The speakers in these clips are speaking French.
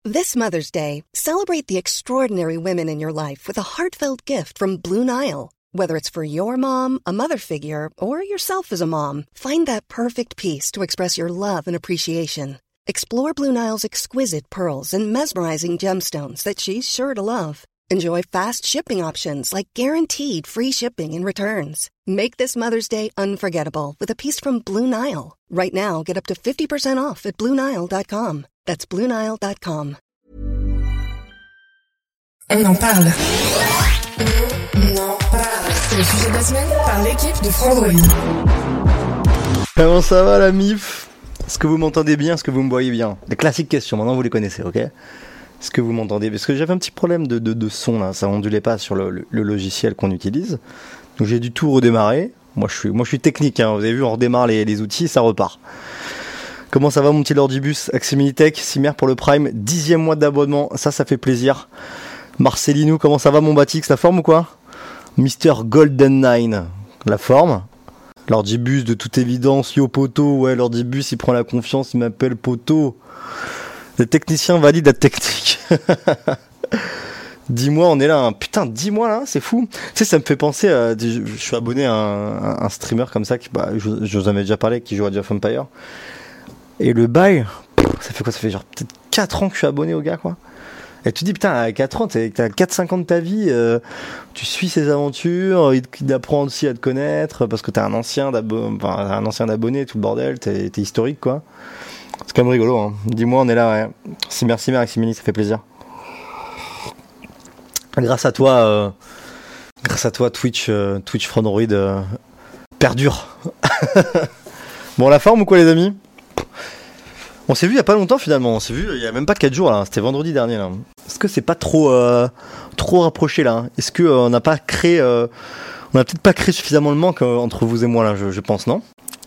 This Mother's Day, celebrate the extraordinary women in your life with a heartfelt gift from Blue Nile. Whether it's for your mom, a mother figure, or yourself as a mom, find that perfect piece to express your love and appreciation. Explore Blue Nile's exquisite pearls and mesmerizing gemstones that she's sure to love. Enjoy fast shipping options like guaranteed free shipping and returns. Make this Mother's Day unforgettable with a piece from Blue Nile. Right now, get up to 50% off at BlueNile.com. That's BlueNile.com. On en parle. On en parle. C'est le sujet de la semaine par l'équipe de Frandroid. Comment ça va la MIF ? Est-ce que vous m'entendez bien ? Est-ce que vous me voyez bien ? Les classiques questions, maintenant vous les connaissez, ok ? Est-ce que vous m'entendez ? Parce que j'avais un petit problème de son là, ça ondulait pas sur le logiciel qu'on utilise. Donc j'ai dû tout redémarrer. Moi je suis technique, hein. Vous avez vu, on redémarre les outils, ça repart. Comment ça va mon petit Lordibus ? Aximilitech, Cimer pour le Prime, 10e mois d'abonnement, ça fait plaisir. Marcelino, comment ça va mon Batix, la forme ou quoi ? Mister Golden 9, la forme. Lordibus, de toute évidence, yo poto, ouais, Lordibus, il prend la confiance, il m'appelle poto. Les techniciens valident la technique. 10 mois, on est là, hein. Putain, 10 mois là, c'est fou. Tu sais, ça me fait penser à. Je suis abonné à un streamer comme ça, qui, je vous en avais déjà parlé, qui joue à Age of Empires. Et le bail, ça fait quoi ? Ça fait genre peut-être 4 ans que je suis abonné au gars, quoi. Et tu te dis, putain, à 4 ans, t'as 4-5 ans de ta vie, tu suis ses aventures, il apprend aussi à te connaître, parce que t'es un ancien d'abonné, tout le bordel, t'es historique, quoi. C'est quand même rigolo, hein. Dis-moi, on est là, ouais. Merci Maximini, ça fait plaisir. Grâce à toi, Twitch Frandroid perdure. Bon, la forme ou quoi, les amis ? On s'est vu il y a pas longtemps finalement, on s'est vu il y a même pas 4 jours là, c'était vendredi dernier là. Est-ce que c'est pas trop rapproché là ? Est-ce que on n'a peut-être pas créé suffisamment le manque entre vous et moi là, je pense, non ?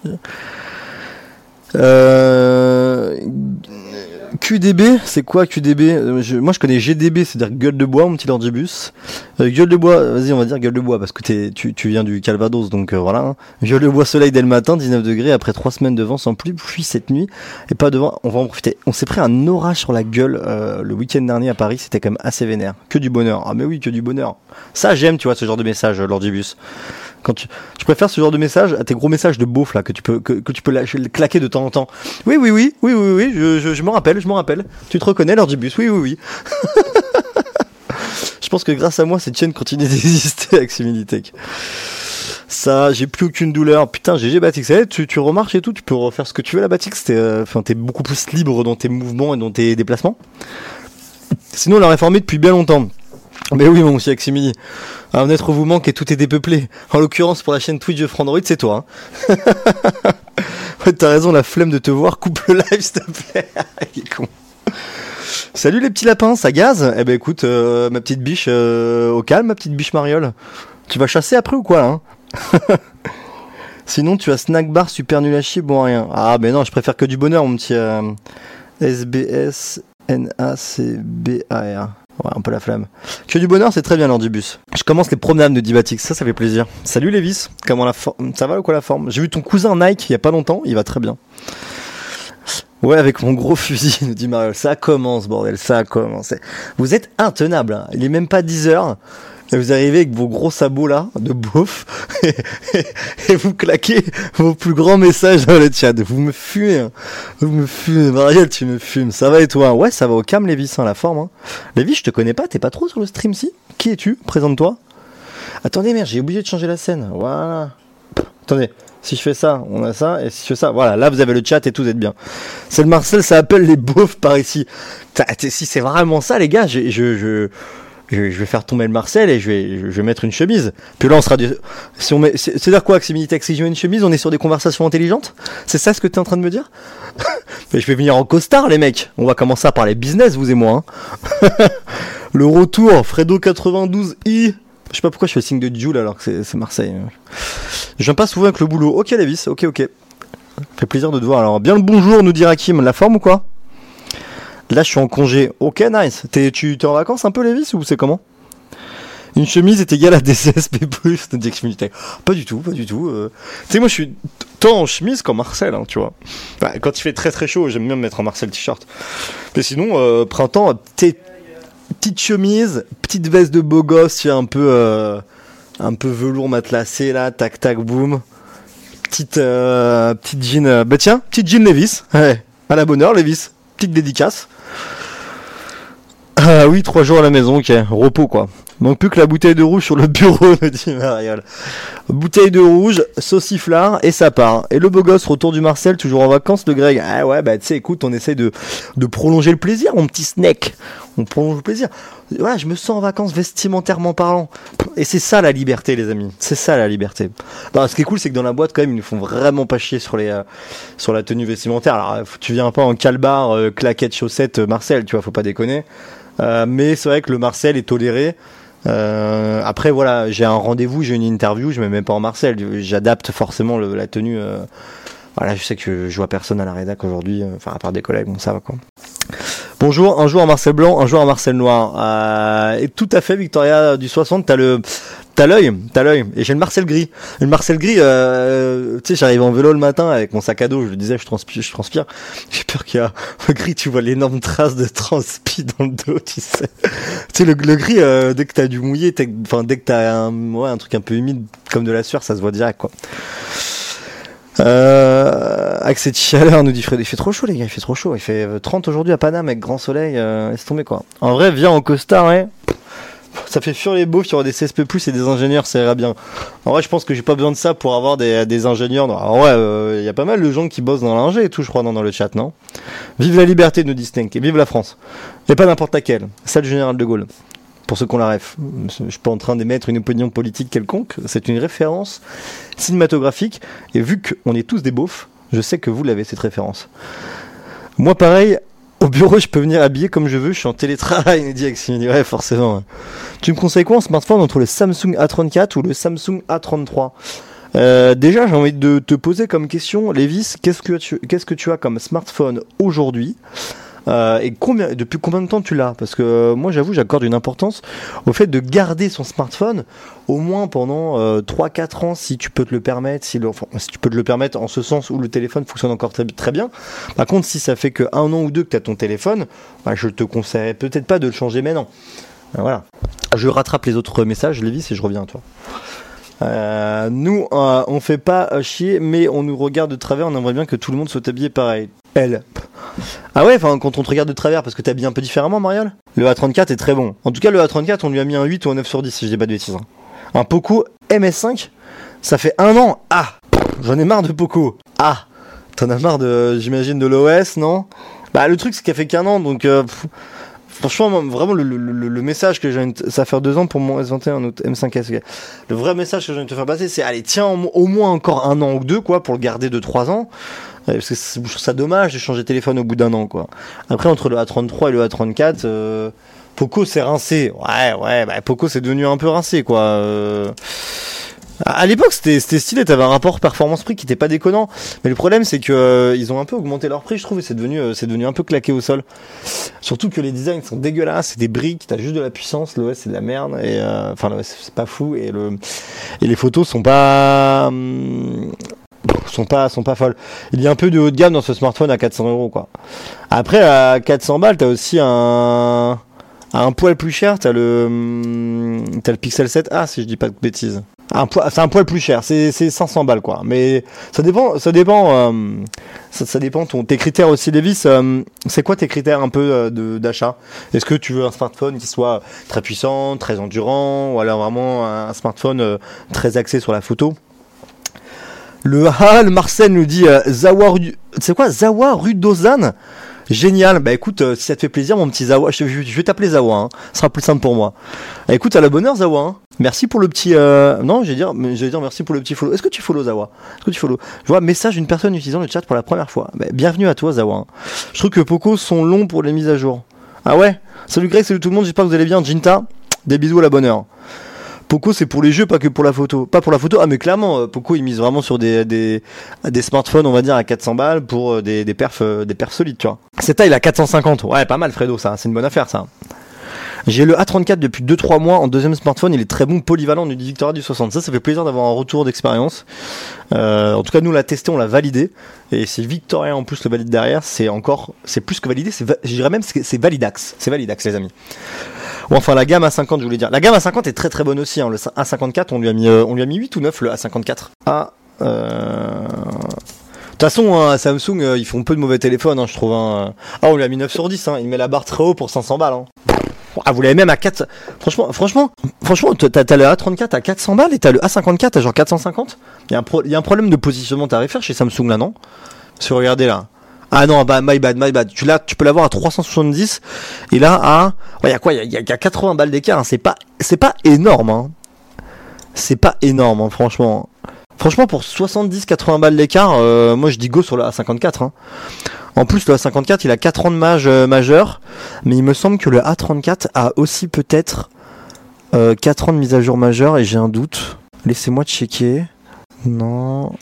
QDB, c'est quoi QDB ? Moi je connais GDB, c'est-à-dire gueule de bois, mon petit Lordibus. Gueule de bois, vas-y on va dire gueule de bois parce que tu viens du Calvados, donc voilà. Hein. Gueule de bois, soleil dès le matin, 19 degrés après 3 semaines de vent sans pluie cette nuit. Et pas de vent, on va en profiter. On s'est pris un orage sur la gueule le week-end dernier à Paris, c'était quand même assez vénère. Que du bonheur, ah mais oui, que du bonheur. Ça j'aime, tu vois, ce genre de message, Lordibus. Quand je préfère ce genre de message à tes gros messages de beauf là que tu peux claquer de temps en temps. Oui, je m'en rappelle. Tu te reconnais, Lordibus ? Oui. Je pense que grâce à moi cette chaîne continue d'exister avec Similitech. Ça, j'ai plus aucune douleur. Putain, GG Batix. Tu remarches et tout, tu peux refaire ce que tu veux la Batix. T'es beaucoup plus libre dans tes mouvements et dans tes déplacements. Sinon, on l'a réformé depuis bien longtemps. Mais oui, mon petit Aximini, un être vous manque et tout est dépeuplé. En l'occurrence, pour la chaîne Twitch de Frandroid, c'est toi. Hein. Ouais, t'as raison, la flemme de te voir. Coupe le live, s'il te plaît. Il est con. Salut les petits lapins, ça gaze ? Eh ben écoute, ma petite biche, au calme, ma petite biche Mariole. Tu vas chasser après ou quoi, là, hein ? Sinon, tu as snack bar super nul à chier, bon à rien. Ah, mais non, je préfère que du bonheur, mon petit SBS NACBAR. Ouais, un peu la flamme. Que du bonheur, c'est très bien, Lordibus. Je commence les promenades de Dibatix, ça fait plaisir. Salut Lévis, comment la forme ? Ça va ou quoi la forme ? J'ai vu ton cousin Nike il y a pas longtemps, il va très bien. Ouais, avec mon gros fusil, nous dit Mariol. Ça commence, bordel, ça a commencé. Vous êtes intenable, hein. Il est même pas 10h. Et vous arrivez avec vos gros sabots là, de beauf, et vous claquez vos plus grands messages dans le chat. Vous me fumez, hein. Marielle, tu me fumes. Ça va et toi ? Ouais, ça va au calme, Lévis, hein, la forme. Hein. Lévis, je te connais pas, t'es pas trop sur le stream, si ? Qui es-tu ? Présente-toi. Attendez, merde, j'ai oublié de changer la scène. Voilà. Attendez, si je fais ça, on a ça, et si je fais ça, voilà, là vous avez le chat et tout, vous êtes bien. C'est le Marcel, ça appelle les beaufs par ici. Si c'est vraiment ça, les gars, je vais faire tomber le Marcel et je vais mettre une chemise. Puis là, on sera c'est-à-dire quoi, Aximilitech ? Si je mets une chemise, on est sur des conversations intelligentes ? C'est ça ce que tu es en train de me dire ? Mais je vais venir en costard, les mecs. On va commencer à parler business, vous et moi. Hein. Le retour, Fredo92i. Je sais pas pourquoi je fais le signe de Joule alors que c'est Marseille. Je viens pas souvent avec le boulot. Ok, Lévis, ok. Fait plaisir de te voir. Alors, bien le bonjour, nous dit Rakim. La forme ou quoi ? Là, je suis en congé. Ok, nice. Tu es en vacances un peu, Lévis, ou c'est comment ? Une chemise est égale à des CSP+, nous dit Eximilitech. Pas du tout. Tu sais, moi, je suis tant en chemise qu'en Marcel, hein, tu vois. Bah, quand il fait très très chaud, j'aime bien me mettre en Marcel t-shirt. Mais sinon, printemps, petite chemise, petite veste de beau gosse, tu sais, un peu velours matelassé, là, tac, tac, boum. Petite jean, petite jean Levi's. Ouais, à la bonne heure, Levi's. Petite dédicace. Ah oui, 3 jours à la maison, ok. Repos, quoi. Manque plus que la bouteille de rouge sur le bureau, me dit Mariole. Bouteille de rouge, sauciflard, et ça part. Et le beau gosse, retour du Marcel, toujours en vacances, le Greg. Ah ouais, bah tu sais, écoute, on essaye de prolonger le plaisir, mon petit snack. On prolonge le plaisir. Voilà, je me sens en vacances vestimentairement parlant. Et c'est ça la liberté, les amis. C'est ça la liberté. Bah, ce qui est cool, c'est que dans la boîte, quand même, ils nous font vraiment pas chier sur la tenue vestimentaire. Alors, tu viens pas en calbar, claquettes, chaussettes, Marcel, tu vois, faut pas déconner. Mais c'est vrai que le Marcel est toléré. Après voilà, j'ai un rendez-vous, j'ai une interview, je me mets pas en Marcel, j'adapte forcément la tenue. Voilà, je sais que je vois personne à la rédac aujourd'hui, enfin à part des collègues, bon ça va quoi. Bonjour, un jour en Marcel blanc, un jour en Marcel noir. Et tout à fait, Victoria du 60, t'as l'œil, et j'ai le Marcel gris. Le Marcel gris, tu sais, j'arrive en vélo le matin avec mon sac à dos, je le disais, je transpire. J'ai peur qu'il y a le gris, tu vois l'énorme trace de transpi dans le dos, tu sais. Tu sais, le gris, dès que t'as du mouillé, dès que t'as un truc un peu humide, comme de la sueur, ça se voit direct, quoi. Avec cette chaleur, nous dit Fred, il fait trop chaud les gars, il fait trop chaud, il fait 30 aujourd'hui à Paname avec grand soleil, laisse tomber quoi. En vrai, viens en costard, ouais. Ça fait fuir les beaufs, il y aura des CSP+, et des ingénieurs, ça ira bien. En vrai, je pense que j'ai pas besoin de ça pour avoir des ingénieurs. En vrai, il y a pas mal de gens qui bossent dans l'ingé et tout, je crois, dans le chat, non? Vive la liberté, nous dit Stenk, et vive la France. Et pas n'importe laquelle, celle du général de Gaulle. Pour ceux qui ont la ref, je suis pas en train d'émettre une opinion politique quelconque, c'est une référence cinématographique, et vu qu'on est tous des beaufs, je sais que vous l'avez cette référence. Moi pareil, au bureau je peux venir habillé comme je veux, je suis en télétravail, il dit Aximili, ouais forcément. Ouais. Tu me conseilles quoi en smartphone entre le Samsung A34 ou le Samsung A33 ? Déjà j'ai envie de te poser comme question, Lévis, qu'est-ce que tu as comme smartphone aujourd'hui ? Et depuis combien de temps tu l'as ? Parce que moi j'avoue j'accorde une importance au fait de garder son smartphone au moins pendant 3-4 ans si tu peux te le permettre, si tu peux te le permettre en ce sens où le téléphone fonctionne encore très, très bien. Par contre si ça fait que 1 an ou 2 que tu as ton téléphone, bah, je te conseillerais peut-être pas de le changer maintenant. Voilà. Je rattrape les autres messages Lévis et je reviens à toi. Nous on fait pas chier mais on nous regarde de travers, on aimerait bien que tout le monde soit habillé pareil. Elle. Ah ouais, enfin quand on te regarde de travers parce que t'habilles un peu différemment, Mariole. Le A34 est très bon. En tout cas, le A34, on lui a mis un 8 ou un 9 sur 10 si je dis pas de bêtises. Un Poco MS5, ça fait 1 an. Ah, j'en ai marre de Poco. Ah, t'en as marre j'imagine, de l'OS, non ? Bah le truc c'est qu'elle fait qu'un an, donc franchement, vraiment le message que j'ai, ça va faire 2 ans pour mon S21 notre M5S. Le vrai message que j'ai envie de te faire passer, c'est allez, tiens au moins encore 1 an ou 2 quoi, pour le garder de 3 ans. Parce que je trouve ça dommage de changer de téléphone au bout d'1 an quoi. Après entre le A33 et le A34, Poco c'est rincé. Ouais, bah Poco c'est devenu un peu rincé quoi. À l'époque c'était stylé, t'avais un rapport performance-prix qui était pas déconnant. Mais le problème c'est que ils ont un peu augmenté leur prix je trouve et c'est devenu un peu claqué au sol. Surtout que les designs sont dégueulasses, c'est des briques, t'as juste de la puissance, l'OS c'est de la merde et enfin l'OS c'est pas fou et les photos sont pas folles. Il y a un peu de haut de gamme dans ce smartphone à 400 €, quoi. Après, à 400 balles, t'as aussi un poil plus cher, t'as le Pixel 7A, si je dis pas de bêtises. C'est un poil plus cher, c'est 500 balles, quoi. Mais ça dépend tes critères aussi, Lévis. C'est quoi tes critères un peu d'achat ? Est-ce que tu veux un smartphone qui soit très puissant, très endurant, ou alors vraiment un smartphone très axé sur la photo ? Le Marcel nous dit Zawa Rudozan. Génial. Bah écoute, si ça te fait plaisir, mon petit Zawa, je vais t'appeler Zawa. Hein. Ce sera plus simple pour moi. Écoute, à la bonne heure, Zawa. Hein. Merci pour le petit. Non, j'allais dire merci pour le petit follow. Est-ce que tu follow Zawa ? Je vois message d'une personne utilisant le chat pour la première fois. Bah, bienvenue à toi, Zawa. Hein. Je trouve que Poco sont longs pour les mises à jour. Ah ouais. Salut Greg, salut tout le monde. J'espère que vous allez bien. Jinta, des bisous à la bonne heure. Poco c'est pour les jeux, pas que pour la photo. Pas pour la photo, mais clairement, Poco il mise vraiment sur des smartphones, on va dire à 400 balles pour des perfs solides, tu vois. Cette taille, il a 450. Ouais, pas mal, Fredo, ça. C'est une bonne affaire, ça. J'ai le A34 depuis 2-3 mois en deuxième smartphone, il est très bon, polyvalent, du Victoria du 60. Ça fait plaisir d'avoir un retour d'expérience. En tout cas, nous on l'a testé, on l'a validé. Et si Victoria en plus le valide derrière, c'est plus que validé, je dirais même que c'est validax. C'est validax, les amis. Bon, enfin, la gamme A50, je voulais dire. La gamme A50 est très très bonne aussi, hein. Le A54, on lui a mis 8 ou 9, le A54. De toute façon, hein, Samsung, ils font peu de mauvais téléphones, hein, je trouve. Hein. Ah, on lui a mis 9 sur 10, hein. Il met la barre très haut pour 500 balles. Hein. Ah, vous l'avez même à 4... Franchement, t'as le A34 à 400 balles et t'as le A54 à genre 450. Il y a un problème de positionnement tarifaire chez Samsung, là, non? Si vous regardez, là. Ah non, bah, my bad. Tu peux l'avoir à 370. Et là, il y a quoi? Il y a 80 balles d'écart, hein. C'est pas énorme, hein. C'est pas énorme, hein, franchement. Franchement, pour 70-80 balles d'écart, moi je dis go sur le A54. Hein. En plus, le A54, il a 4 ans de majeur, mais il me semble que le A34 a aussi peut-être 4 ans de mise à jour majeure, et j'ai un doute. Laissez-moi checker. Non.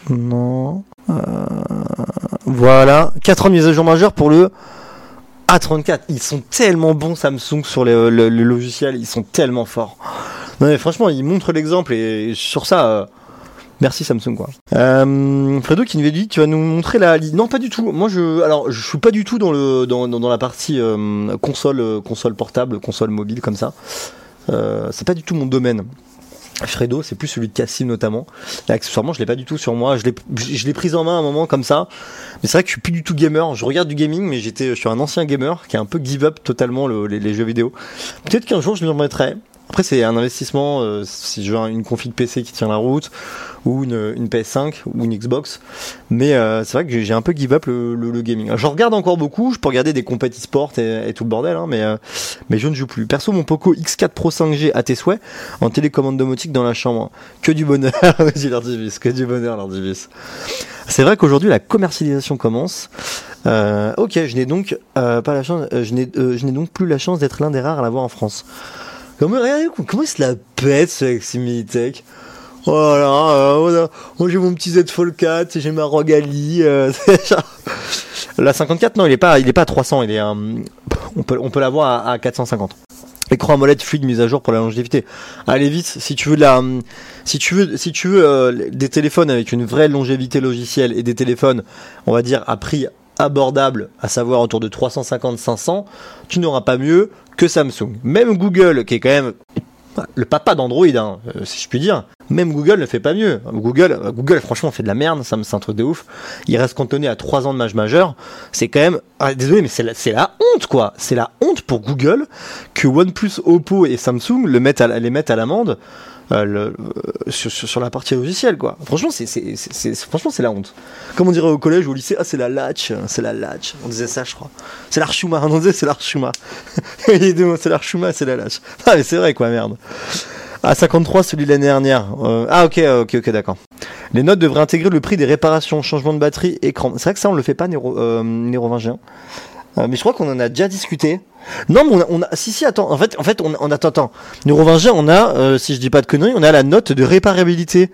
Voilà, 4 ans de mise à jour majeure pour le A34. Ils sont tellement bons, Samsung, sur le logiciel, ils sont tellement forts. Non mais franchement, ils montrent l'exemple, et sur ça... merci Samsung, quoi. Fredo qui nous dit, tu vas nous montrer la... Non, pas du tout. Moi, je suis pas du tout dans la partie console portable, console mobile comme ça. C'est pas du tout mon domaine. Fredo, c'est plus celui de Cassim notamment. Et accessoirement, je l'ai pas du tout sur moi. Je l'ai prise en main à un moment comme ça. Mais c'est vrai que je suis plus du tout gamer. Je regarde du gaming, mais je suis un ancien gamer qui a un peu give up totalement les jeux vidéo. Peut-être qu'un jour je m'y remettrai. Après, c'est un investissement si je veux une config PC qui tient la route, ou une PS5 ou une Xbox. Mais c'est vrai que j'ai un peu give up le gaming. Alors, je regarde encore beaucoup, je peux regarder des compétitions sport et tout le bordel, hein, mais je ne joue plus. Perso, mon Poco X4 Pro 5G à tes souhaits, en télécommande domotique dans la chambre. Que du bonheur, dit Lardivis, que du bonheur, Lardivis. C'est vrai qu'aujourd'hui, la commercialisation commence. Ok, je n'ai donc pas la chance, je n'ai donc plus la chance d'être l'un des rares à l'avoir en France. Regardez comment il se la pète ce Ximilitech. Voilà, moi j'ai mon petit Z Fold 4, j'ai ma ROG Ali. La 54, non, il est pas à 300, on peut l'avoir à 450. Écran AMOLED fluide mise à jour pour la longévité. Allez vite, si tu veux des téléphones avec une vraie longévité logicielle et des téléphones, on va dire à prix abordable, à savoir autour de 350-500, tu n'auras pas mieux que Samsung. Même Google, qui est quand même le papa d'Android, hein, si je puis dire, même Google ne fait pas mieux. Google franchement fait de la merde, c'est un truc de ouf. Il reste cantonné à 3 ans de majeur. C'est quand même... désolé, mais c'est la honte, quoi. C'est la honte pour Google que OnePlus, Oppo et Samsung les mettent à l'amende sur la partie logicielle, quoi. Franchement, c'est la honte. Comme on dirait au collège ou au lycée, c'est la latch. On disait ça, je crois. C'est l'archuma, on disait c'est l'archuma. C'est l'archuma, c'est la latch. Ah, mais c'est vrai, quoi, merde. Ah, 53, celui de l'année dernière. Ok, d'accord. Les notes devraient intégrer le prix des réparations, changement de batterie, écran. C'est vrai que ça, on le fait pas, Nérovingien. Mais je crois qu'on en a déjà discuté. Non, mais on a si, attends. En fait, on attends. Neurovingien, on a, si je dis pas de conneries, on a la note de réparabilité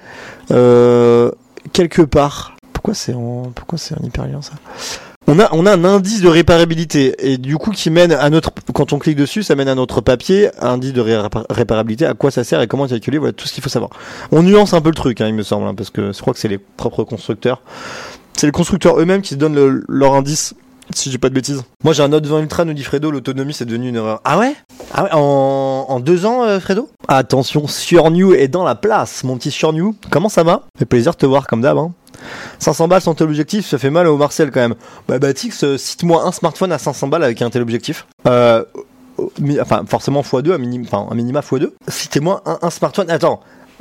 quelque part. Pourquoi c'est en hyperlien, ça? On a un indice de réparabilité, et du coup qui mène à quand on clique dessus, ça mène à notre papier, indice de réparabilité, à quoi ça sert et comment calculer, voilà tout ce qu'il faut savoir. On nuance un peu le truc, hein, il me semble, hein, parce que je crois que c'est les propres constructeurs. C'est les constructeurs eux-mêmes qui se donnent leur indice, si j'ai pas de bêtises. Moi j'ai un Note 20 Ultra, nous dit Fredo, l'autonomie c'est devenu une erreur. Ah ouais en 2 ans, Fredo? Attention, Surnew est dans la place, mon petit Surnew. Comment ça va? Fait plaisir de te voir comme d'hab, hein. 500 balles sans téléobjectif, ça fait mal au Marcel quand même. Bah Batix, cite-moi un smartphone à 500 balles avec un téléobjectif. Enfin, forcément x2, un minima x2. Citez-moi un smartphone. Attends,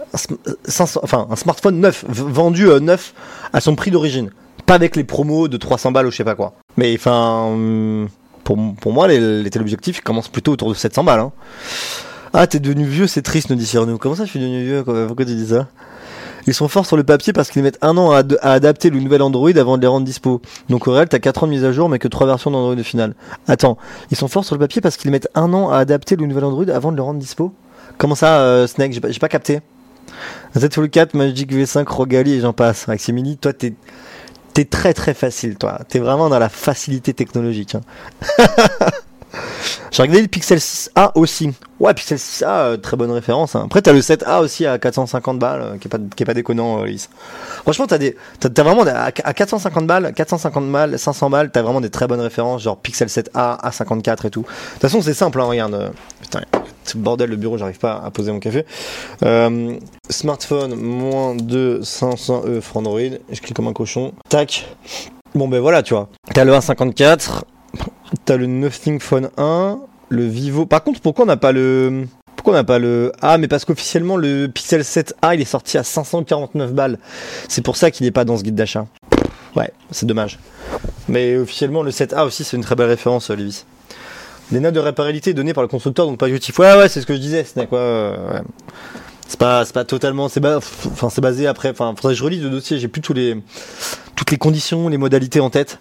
un smartphone neuf, vendu neuf à son prix d'origine. Pas avec les promos de 300 balles ou je sais pas quoi. Mais enfin, pour moi, les téléobjectifs commencent plutôt autour de 700 balles. Hein. Ah, t'es devenu vieux, c'est triste, nous dit Cyrano. Comment ça, je suis devenu vieux? Pourquoi tu dis ça? Ils sont forts sur le papier parce qu'ils mettent 1 an à adapter le nouvel Android avant de les rendre dispo. Donc au réel, t'as 4 ans de mise à jour, mais que 3 versions d'Android au final. Attends, ils sont forts sur le papier parce qu'ils mettent 1 an à adapter le nouvel Android avant de le rendre dispo? Comment ça, Snake? J'ai pas capté. Z Fold 4, Magic V5, ROG Ali et j'en passe. Maximini, toi, t'es très très facile, toi. T'es vraiment dans la facilité technologique. Hein. J'ai regardé le Pixel 6a aussi. Ouais, Pixel 6a, très bonne référence. Hein. Après, t'as le 7a aussi à 450 balles, qui est pas déconnant, Lys. Franchement, t'as vraiment à 450 balles, 500 balles, t'as vraiment des très bonnes références, genre Pixel 7a, A54 et tout. De toute façon, c'est simple, hein, regarde. Putain, ce bordel, le bureau, j'arrive pas à poser mon café. Smartphone, moins de 500 Android. Je clique comme un cochon. Tac. Bon, ben voilà, tu vois. T'as le A54. T'as le Nothing Phone 1, le Vivo. Par contre, pourquoi on n'a pas le... Ah, mais parce qu'officiellement, le Pixel 7a, il est sorti à 549 balles. C'est pour ça qu'il n'est pas dans ce guide d'achat. Ouais, c'est dommage. Mais officiellement, le 7a aussi, c'est une très belle référence, Lévis. Les notes de réparabilité données par le constructeur, donc pas objectif. Ouais, c'est ce que je disais, c'est quoi. Ouais. C'est pas totalement... C'est basé après... Enfin, faudrait que je relise le dossier, j'ai plus toutes les conditions, les modalités en tête.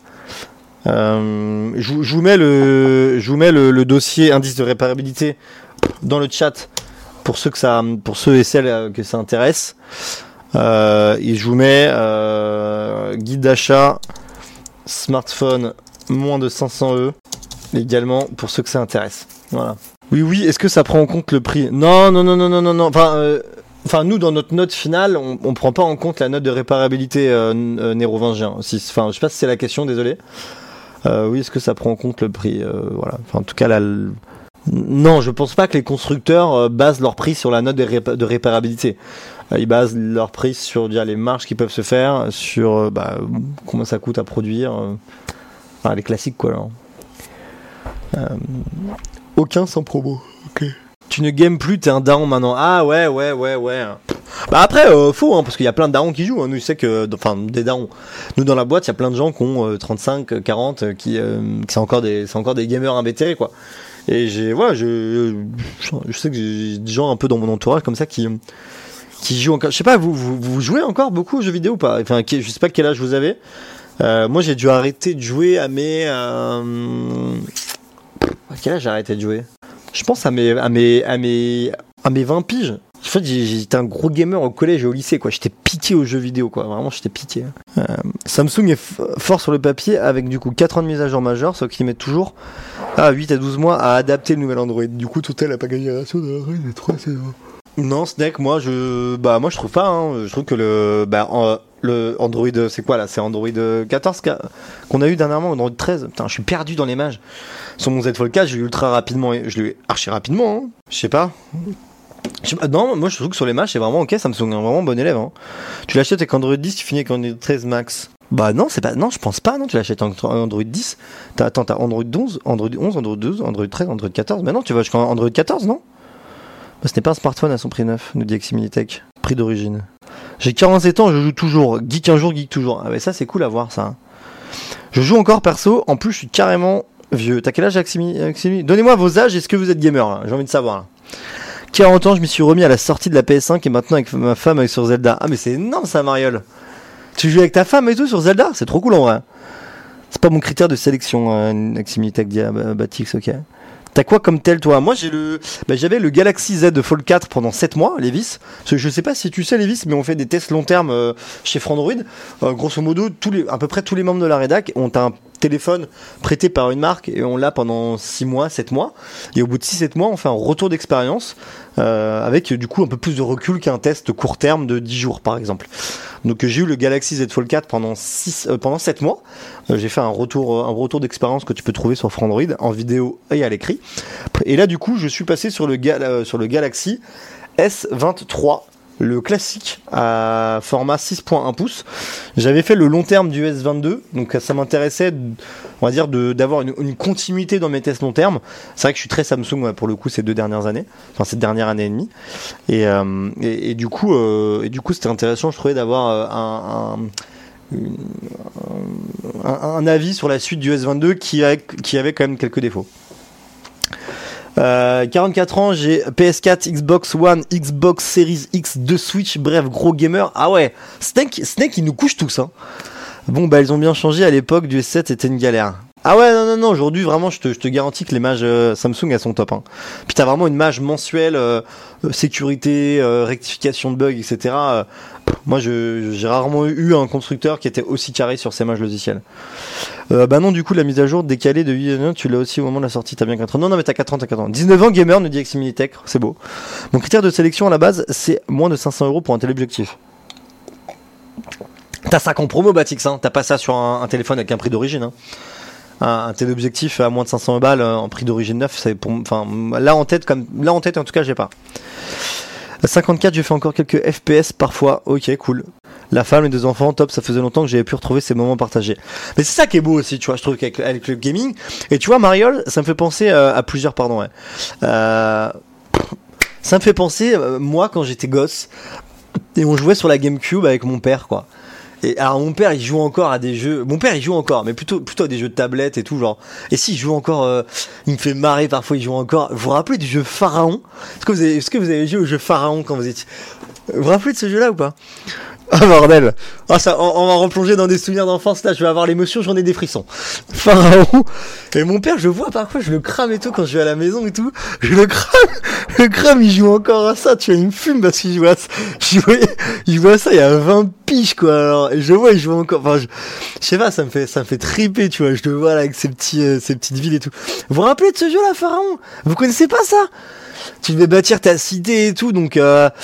Je vous mets le dossier indice de réparabilité dans le chat pour ceux et celles que ça intéresse. Et je vous mets guide d'achat smartphone moins de 500 E également pour ceux que ça intéresse. Voilà. Oui. Est-ce que ça prend en compte le prix ? Non. Enfin, nous, dans notre note finale, on prend pas en compte la note de réparabilité nérovingien. Enfin, je sais pas si c'est la question, désolé. Oui, est-ce que ça prend en compte le prix voilà. Enfin, en tout cas, non, je pense pas que les constructeurs basent leur prix sur la note de réparabilité. Ils basent leur prix sur déjà les marges qui peuvent se faire, sur combien ça coûte à produire. Enfin, les classiques, quoi. Aucun sans promo. Ok. Tu ne games plus, t'es un daron maintenant. Ah ouais. Bah après, faux, hein, parce qu'il y a plein de darons qui jouent. Hein. Nous, je sais que, enfin, des darons. Nous, dans la boîte, il y a plein de gens qui ont 35, 40, qui sont encore des gamers invétérés, quoi. Et je sais que j'ai des gens un peu dans mon entourage comme ça qui jouent encore. Je sais pas, vous jouez encore beaucoup aux jeux vidéo ou pas ? Enfin, je sais pas quel âge vous avez. Moi, j'ai dû arrêter de jouer à mes. À quel âge j'ai arrêté de jouer ? Je pense à mes 20 piges. En fait, j'étais un gros gamer au collège et au lycée, quoi. J'étais pitié aux jeux vidéo, quoi. Vraiment, j'étais pitié. Samsung est fort sur le papier avec, du coup, 4 ans de mise à jour majeure, sauf qu'ils mettent toujours 8 à 12 mois à adapter le nouvel Android. Du coup, Total a pas gagné la raison de la reine des 3 saisons. Non, Snake, moi, je trouve pas, hein. Je trouve que le Android, c'est quoi, là? C'est Android 14 qu'on a eu dernièrement, Android 13. Putain, je suis perdu dans les mages. Sur mon Z Fold 4, je l'ai eu ultra rapidement, je l'ai eu archi rapidement, hein. Je sais pas. Non, moi je trouve que sur les matchs c'est vraiment ok, Samsung est un vraiment bon élève. Hein. Tu l'achètes avec Android 10, tu finis avec Android 13 Max. Bah non, c'est pas. Non, je pense pas. Non, tu l'achètes avec Android 10. T'as Android 11, Android 11, Android 12, Android 13, Android 14. Mais non, tu vas jusqu'à Android 14, non ? Bah, ce n'est pas un smartphone à son prix neuf, nous dit Eximilitech. Prix d'origine. J'ai 47 ans, je joue toujours. Geek un jour, geek toujours. Ah, mais ça, c'est cool à voir ça. Je joue encore perso. En plus, je suis carrément vieux. T'as quel âge, Eximilitech ? Donnez-moi vos âges et ce que vous êtes gamer, là. J'ai envie de savoir, là. 40 ans, je m'y suis remis à la sortie de la PS5 et maintenant avec ma femme sur Zelda. Ah mais c'est énorme ça, Mariole. Tu joues avec ta femme et tout sur Zelda ? C'est trop cool en vrai. C'est pas mon critère de sélection, Eximilitech Diabatix, ok. T'as quoi comme tel toi ? Moi j'avais le Galaxy Z Fold 4 pendant 7 mois, Lévis. Je sais pas si tu sais Lévis, mais on fait des tests long terme chez Frandroid. Grosso modo, à peu près tous les membres de la rédac ont un téléphone prêté par une marque et on l'a pendant 6 mois, 7 mois. Et au bout de 6-7 mois, on fait un retour d'expérience avec du coup un peu plus de recul qu'un test court terme de 10 jours par exemple. Donc j'ai eu le Galaxy Z Fold 4 pendant 7 mois. J'ai fait un retour d'expérience que tu peux trouver sur Frandroid en vidéo et à l'écrit. Et là du coup, je suis passé sur le Galaxy S23. Le classique à format 6.1 pouces. J'avais fait le long terme du S22, donc ça m'intéressait, on va dire, d'avoir une continuité dans mes tests long terme. C'est vrai que je suis très Samsung pour le coup ces 2 dernières années, enfin cette dernière année et demie. Et du coup, c'était intéressant, je trouvais, d'avoir un avis sur la suite du S22 qui avait quand même quelques défauts. 44 ans, j'ai PS4, Xbox One, Xbox Series X, 2 Switch, bref, gros gamer. Ah ouais, Snake il nous couche tous, hein. Bon, bah, ils ont bien changé, à l'époque, du S7, c'était une galère. Ah ouais, non, aujourd'hui, vraiment, je te garantis que les mages Samsung, elles sont top. Hein. Puis t'as vraiment une mage mensuelle, sécurité, rectification de bugs, etc. Moi, j'ai rarement eu un constructeur qui était aussi carré sur ces mages logiciels. Bah non, du coup, la mise à jour décalée de 8 ans, tu l'as aussi au moment de la sortie, t'as bien 4 ans. Non, mais t'as 4 ans. 19 ans, gamer, nous dit Eximilitech, c'est beau. Mon critère de sélection à la base, c'est moins de 500 € pour un téléobjectif. T'as ça qu'en promo, Batix, hein. T'as pas ça sur un téléphone avec un prix d'origine, hein. Un téléobjectif à moins de 500 balles en prix d'origine neuf, c'est pour, enfin, là en tête en tout cas j'ai pas. 54, j'ai fait encore quelques FPS parfois, ok cool. La femme, les 2 enfants, top, ça faisait longtemps que j'avais pu retrouver ces moments partagés. Mais c'est ça qui est beau aussi, tu vois, je trouve qu'avec le gaming, et tu vois Mariol, ça me fait penser à plusieurs, pardon, ouais. Ça me fait penser, moi quand j'étais gosse, et on jouait sur la GameCube avec mon père quoi. Et alors mon père il joue encore à des jeux, mais plutôt à des jeux de tablette et tout genre. Et si il joue encore, il me fait marrer parfois, il joue encore. Vous vous rappelez du jeu Pharaon? Est-ce que vous avez joué au jeu Pharaon quand vous étiez? Vous vous rappelez de ce jeu-là ou pas? Ah bordel. Ah ça, on va replonger dans des souvenirs d'enfance là, je vais avoir l'émotion, j'en ai des frissons. Pharaon. Et mon père, je vois parfois, je le crame et tout quand je vais à la maison et tout. Je le crame, il joue encore à ça, tu vois, il me fume parce qu'il joue à ça. Il joue à ça il y a 20 piges quoi. Alors, et je vois, il joue encore. Enfin, je sais pas, ça me fait triper, tu vois. Je le vois là avec ces petites villes et tout. Vous vous rappelez de ce jeu là, Pharaon? Vous connaissez pas ça? Tu devais bâtir ta cité et tout, donc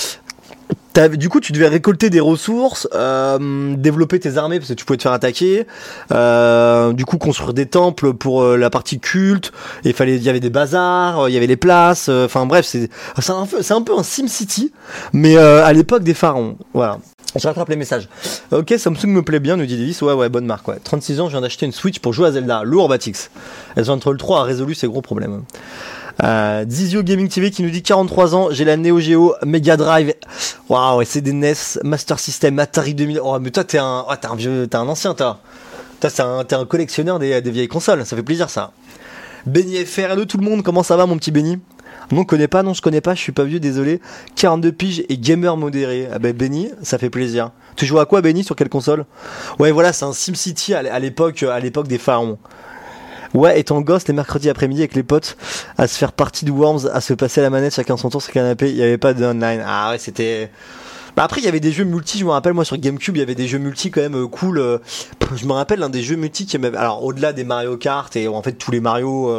du coup, tu devais récolter des ressources, développer tes armées parce que tu pouvais te faire attaquer. Du coup, construire des temples pour la partie culte. Il y avait des bazars, il y avait les places. Enfin bref, c'est un peu un SimCity, mais à l'époque des pharaons. Voilà. Je rattrape les messages. Ok, Samsung me plaît bien, nous dit Davis. Ouais, bonne marque. Ouais. 36 ans, je viens d'acheter une Switch pour jouer à Zelda. Lourd, Batix. S23 Ultra a résolu ses gros problèmes. Dizio Gaming TV qui nous dit 43 ans, j'ai la Neo Geo, Mega Drive, waouh, c'est des NES, Master System, Atari 2000. Oh, mais toi, t'es un ancien, t'es un collectionneur des vieilles consoles, ça fait plaisir ça. Benny FR, hello tout le monde, comment ça va mon petit Benny? Non, je connais pas, je suis pas vieux, désolé. 42 piges et gamer modéré. Ah ben Benny, ça fait plaisir. Tu joues à quoi Benny, sur quelle console? Ouais, voilà, c'est un SimCity à l'époque des pharaons. Ouais, étant gosse, les mercredis après-midi avec les potes, à se faire partie de Worms, à se passer à la manette, chacun son tour sur le canapé, il n'y avait pas de online. Ah ouais, c'était... Bah après, il y avait des jeux multi, je me rappelle, moi sur GameCube, il y avait des jeux multi quand même cool. Je me rappelle l'un des jeux multi qui m'avait... Alors, au-delà des Mario Kart et en fait tous les Mario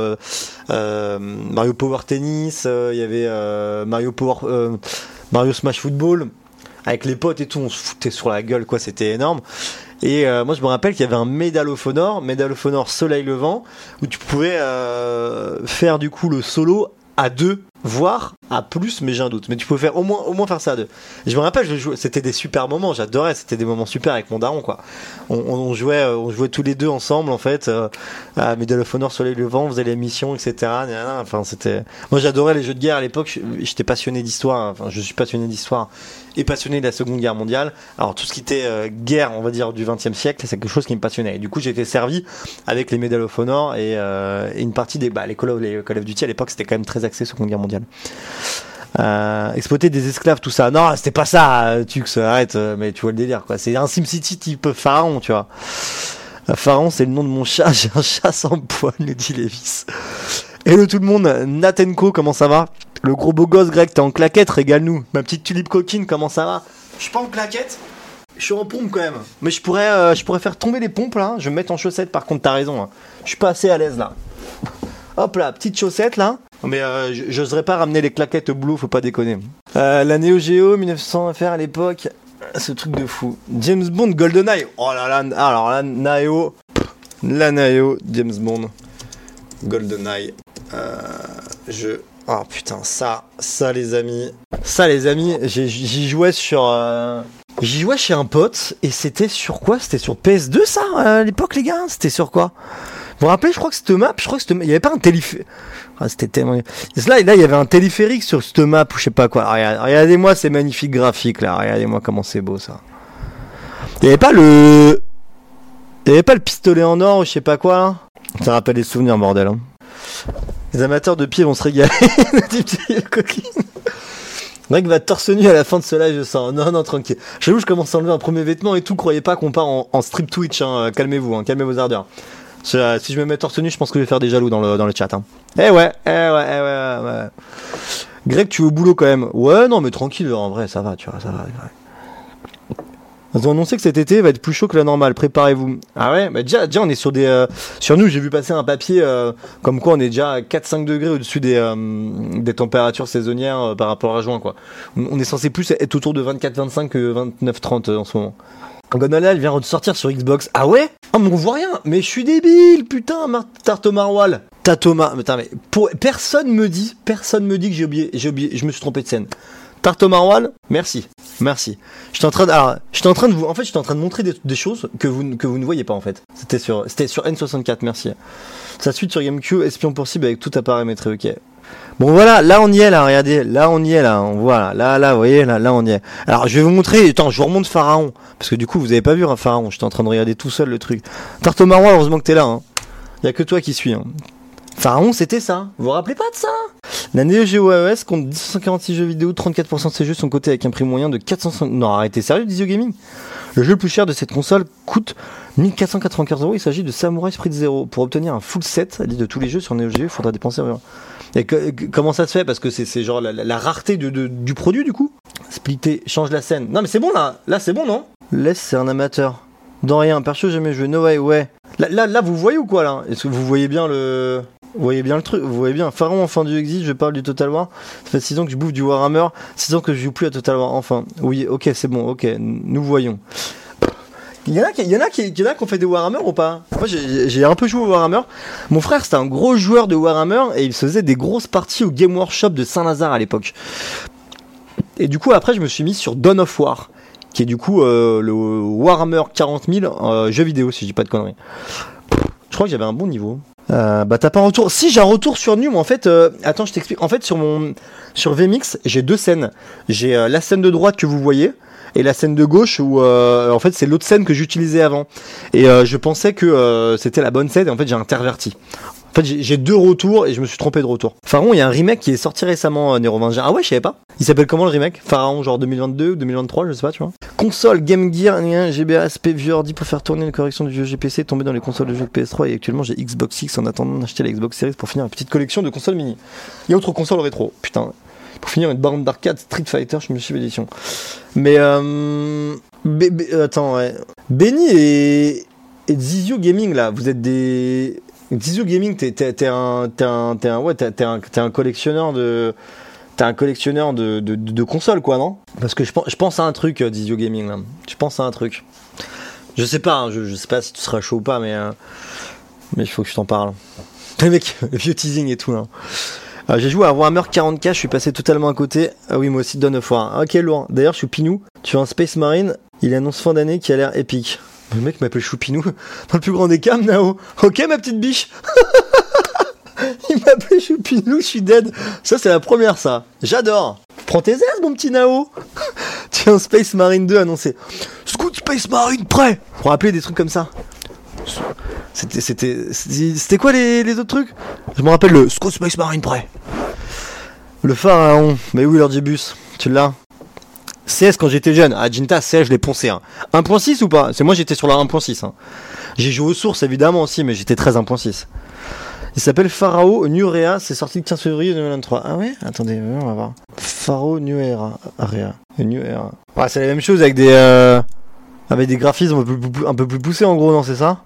Power Tennis, il y avait Mario Smash Football, avec les potes et tout, on se foutait sur la gueule, quoi, c'était énorme. Et moi je me rappelle qu'il y avait un Medal of Honor Soleil Levant, où tu pouvais faire du coup le solo à 2, voire à plus, mais j'ai un doute. Mais tu pouvais faire au moins faire ça à 2. Et je me rappelle, c'était des super moments, j'adorais, c'était des moments super avec mon daron quoi. On jouait tous les deux ensemble en fait, à Medal of Honor Soleil Levant, on faisait les missions, etc. Enfin c'était... Moi j'adorais les jeux de guerre à l'époque, j'étais passionné d'histoire, enfin je suis passionné d'histoire et passionné de la Seconde Guerre mondiale. Alors tout ce qui était guerre, on va dire, du XXe siècle, c'est quelque chose qui me passionnait. Et du coup, j'ai été servi avec les Medal of Honor et une partie des les Call of Duty à l'époque, c'était quand même très axé Seconde Guerre mondiale. Exploiter des esclaves, tout ça. Non, c'était pas ça, Tux, arrête, mais tu vois le délire, quoi. C'est un SimCity type Pharaon, tu vois. Pharaon, c'est le nom de mon chat, j'ai un chat sans poil, nous dit Lévis. Hello tout le monde, Natenko, comment ça va? Le gros beau gosse Greg, t'es en claquette, régale-nous. Ma petite tulipe coquine, comment ça va? Je suis pas en claquette, je suis en pompe quand même. Mais je pourrais faire tomber les pompes là. Je vais me mettre en chaussettes par contre, t'as raison. Hein. Je suis pas assez à l'aise là. Hop là, petite chaussette là. Mais j'oserais pas ramener les claquettes bleues, faut pas déconner. La Neo Geo 1900 FR à l'époque, ce truc de fou. James Bond GoldenEye. Oh là là, alors la Neo, James Bond GoldenEye. Oh putain, ça les amis, j'y jouais chez un pote et c'était sur quoi? C'était sur PS2 ça à l'époque les gars? C'était sur quoi? Vous vous rappelez? Je crois que cette map, il y avait pas un téléphérique. Ah, c'était tellement... Là, il y avait un téléphérique sur cette map ou je sais pas quoi. Alors, regardez-moi ces magnifiques graphiques là, regardez-moi comment c'est beau ça. Il y avait pas le pistolet en or ou je sais pas quoi là. Ça rappelle des souvenirs bordel hein. Les amateurs de pieds vont se régaler. Greg va torse nu à la fin de ce live, je sens. Non, tranquille. J'avoue, je commence à enlever un premier vêtement et tout. Croyez pas qu'on part en strip Twitch. Hein. Calmez-vous, calmez vos ardeurs. Si je me mets torse nu, je pense que je vais faire des jaloux dans le chat. Hein. Eh ouais. Greg, tu es au boulot quand même. Ouais, non, mais tranquille, en vrai, ça va, tu vois, ça va. Ils ont annoncé que cet été va être plus chaud que la normale, préparez-vous. Ah ouais, bah déjà on est sur des... sur nous, j'ai vu passer un papier comme quoi on est déjà à 4-5 degrés au-dessus des températures saisonnières par rapport à juin, quoi. On est censé plus être autour de 24-25 que 29-30 en ce moment. Gonala, elle vient de sortir sur Xbox. Ah ouais? Ah mais on voit rien. Mais je suis débile, putain, Tarto Marwal. Putain, mais personne me dit que j'ai oublié, je me suis trompé de scène. Tarto Marwal, merci. J'étais en train de montrer des choses que vous ne voyez pas en fait. C'était sur N64, merci. Sa suite sur GameCube, espion pour cible avec tout à paramétrer, ok. Bon voilà, là on y est là, regardez, on voit là, vous voyez, là on y est. Alors je vais vous montrer, attends, je vous remonte Pharaon, parce que du coup vous avez pas vu un Pharaon, j'étais en train de regarder tout seul le truc. Tarto Marwal, heureusement que t'es là, hein. Y a que toi qui suis, hein. Pharaon, c'était ça. Vous vous rappelez pas de ça? La Neo Geo AES compte 246 jeux vidéo, 34% de ces jeux sont cotés avec un prix moyen de 400... Non, arrêtez, sérieux, Dizio Gaming? Le jeu le plus cher de cette console coûte 1495€. Il s'agit de Samurai Spirit Zero. Pour obtenir un full set de tous les jeux sur Neo Geo, il faudra dépenser... Et comment ça se fait? Parce que c'est genre la rareté du produit, du coup. Splitter, change la scène. Non, mais c'est bon, là. Là, c'est bon, non? Laisse, c'est un amateur. Dans rien, perso, jamais joué. No way, ouais. Là, vous voyez ou quoi, là? Est-ce que vous voyez bien le... Vous voyez bien le truc, vous voyez bien. Pharaon, enfin du exit, je parle du Total War. Ça fait 6 ans que je bouffe du Warhammer, 6 ans que je joue plus à Total War, enfin. Oui, ok, c'est bon, ok, nous voyons. Il y en a qui ont fait des Warhammer ou pas? Moi, j'ai un peu joué au Warhammer. Mon frère, c'était un gros joueur de Warhammer et il faisait des grosses parties au Game Workshop de Saint-Lazare à l'époque. Et du coup, après, je me suis mis sur Dawn of War, qui est du coup le Warhammer 40 000 jeu vidéo, si je dis pas de conneries. Je crois que j'avais un bon niveau. Bah t'as pas un retour. Si, j'ai un retour sur Nu, mais en fait attends, je t'explique. En fait sur VMix, j'ai deux scènes. J'ai la scène de droite que vous voyez et la scène de gauche où en fait c'est l'autre scène que j'utilisais avant. Et je pensais que c'était la bonne scène et en fait j'ai interverti. En fait j'ai deux retours et je me suis trompé de retour. Pharaon, il y a un remake qui est sorti récemment, Nérovingien. Ah ouais, je savais pas. Il s'appelle comment le remake? Pharaon, genre 2022 ou 2023, je sais pas, tu vois. Console, Game Gear, GBASP, vieux ordi pour faire tourner une correction du vieux GPC tombé dans les consoles de jeux de PS3 et actuellement j'ai Xbox X en attendant d'acheter la Xbox Series pour finir une petite collection de consoles mini. Il y a autre console rétro, putain. Pour finir une borne d'arcade Street Fighter, je me suis fait édition. Mais attends, ouais. Benny et Zizio Gaming là, vous êtes des... Zizio Gaming, t'es un collectionneur de... T'es un collectionneur de consoles, quoi, non? Parce que je pense à un truc, Zizio Gaming, là. Je pense à un truc. Je sais pas, hein, je sais pas si tu seras chaud ou pas, mais il faut que je t'en parle. Le mec, le vieux teasing et tout, là. J'ai joué à Warhammer 40K, je suis passé totalement à côté. Ah oui, moi aussi, Dawn of War. Ok, loin. D'ailleurs, je suis Pinou. Tu as un Space Marine, il annonce fin d'année qui a l'air épique. Le mec m'appelle Choupinou. Dans le plus grand des cams, Nao. Ok, ma petite biche. Il m'appelait Choupinou, je suis dead. Ça, c'est la première, ça. J'adore. Prends tes aises, mon petit Nao. Tiens, Space Marine 2 annoncé. Scout Space Marine prêt. Pour rappeler des trucs comme ça. C'était quoi les autres trucs? Je me rappelle le Scout Space Marine prêt. Le Pharaon. Mais oui, l'Orgibus. Tu l'as? CS quand j'étais jeune. Ah, Jinta, CS, je l'ai poncé. Hein. 1.6 ou pas? C'est moi, j'étais sur la 1.6. Hein. J'ai joué aux sources, évidemment, aussi, mais j'étais très 1.6. Il s'appelle Pharaon New Era, c'est sorti le 15 février 2023. Ah ouais? Attendez, on va voir. Pharaon New Era. New Era. Ouais, c'est la même chose avec des graphismes un peu plus poussés en gros, non, c'est ça?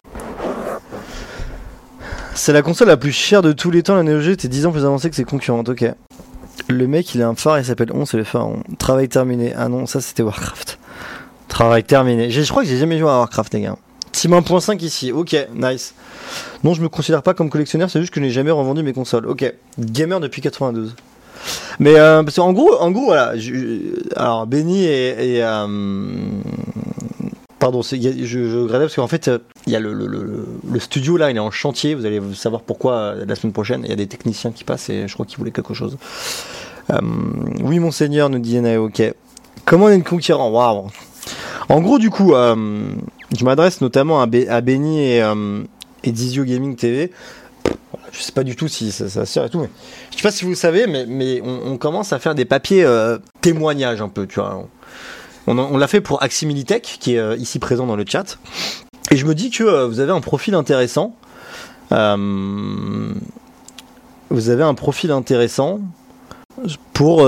C'est la console la plus chère de tous les temps, la Neo Geo était 10 ans plus avancée que ses concurrentes, ok. Le mec, il a un phare, il s'appelle 11, c'est le Pharaon. Travail terminé. Ah non, ça c'était Warcraft. Travail terminé. Je crois que j'ai jamais joué à Warcraft, les gars. Team 1.5 ici, ok, nice. Non, je me considère pas comme collectionneur, c'est juste que je n'ai jamais revendu mes consoles. Ok, gamer depuis 92. Mais parce qu'en gros, voilà. Alors Benny et pardon, je regrettais parce qu'en fait, il y a le studio là, il est en chantier. Vous allez savoir pourquoi la semaine prochaine. Il y a des techniciens qui passent et je crois qu'ils voulaient quelque chose. Oui, monseigneur, nous dit Nae, ok. Comment on est une concurrent? Waouh. En gros, du coup, je m'adresse notamment à Benny et Zizio Gaming TV. Je sais pas du tout si ça sert et tout, mais je sais pas si vous le savez, mais on commence à faire des papiers témoignages un peu, tu vois. On l'a fait pour Aximilitech, qui est ici présent dans le chat. Et je me dis que vous avez un profil intéressant. Vous avez un profil intéressant pour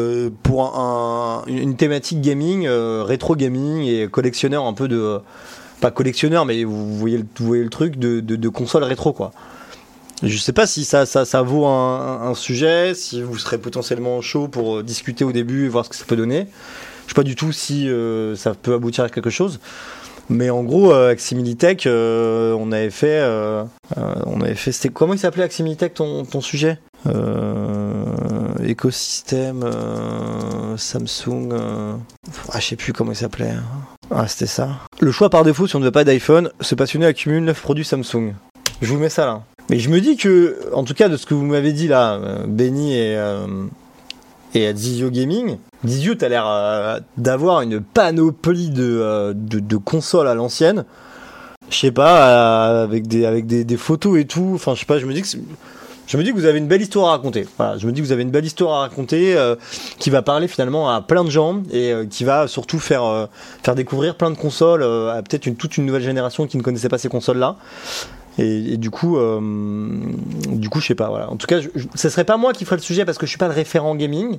une thématique gaming, rétro gaming et collectionneur un peu de... Pas collectionneur, mais vous voyez le truc de console rétro, quoi. Je sais pas si ça vaut un sujet, si vous serez potentiellement chaud pour discuter au début et voir ce que ça peut donner. Je sais pas du tout si ça peut aboutir à quelque chose. Mais en gros, Aximilitech, on avait fait, c'était comment il s'appelait Aximilitech ton sujet écosystème Samsung, je sais plus comment il s'appelait. Ah, c'était ça. Le choix par défaut si on ne veut pas d'iPhone, ce passionné accumule 9 produits Samsung. Je vous mets ça là. Mais je me dis que, en tout cas de ce que vous m'avez dit là, Benny et Zizio Gaming, Zizio t'as l'air d'avoir une panoplie de consoles à l'ancienne. Je sais pas, avec des photos et tout. Enfin, je sais pas, je me dis que vous avez une belle histoire à raconter. Voilà, je me dis que vous avez une belle histoire à raconter qui va parler finalement à plein de gens et qui va surtout faire découvrir plein de consoles à peut-être toute une nouvelle génération qui ne connaissait pas ces consoles-là. Et du coup, je sais pas. Voilà. En tout cas, ce serait pas moi qui ferais le sujet parce que je suis pas le référent gaming.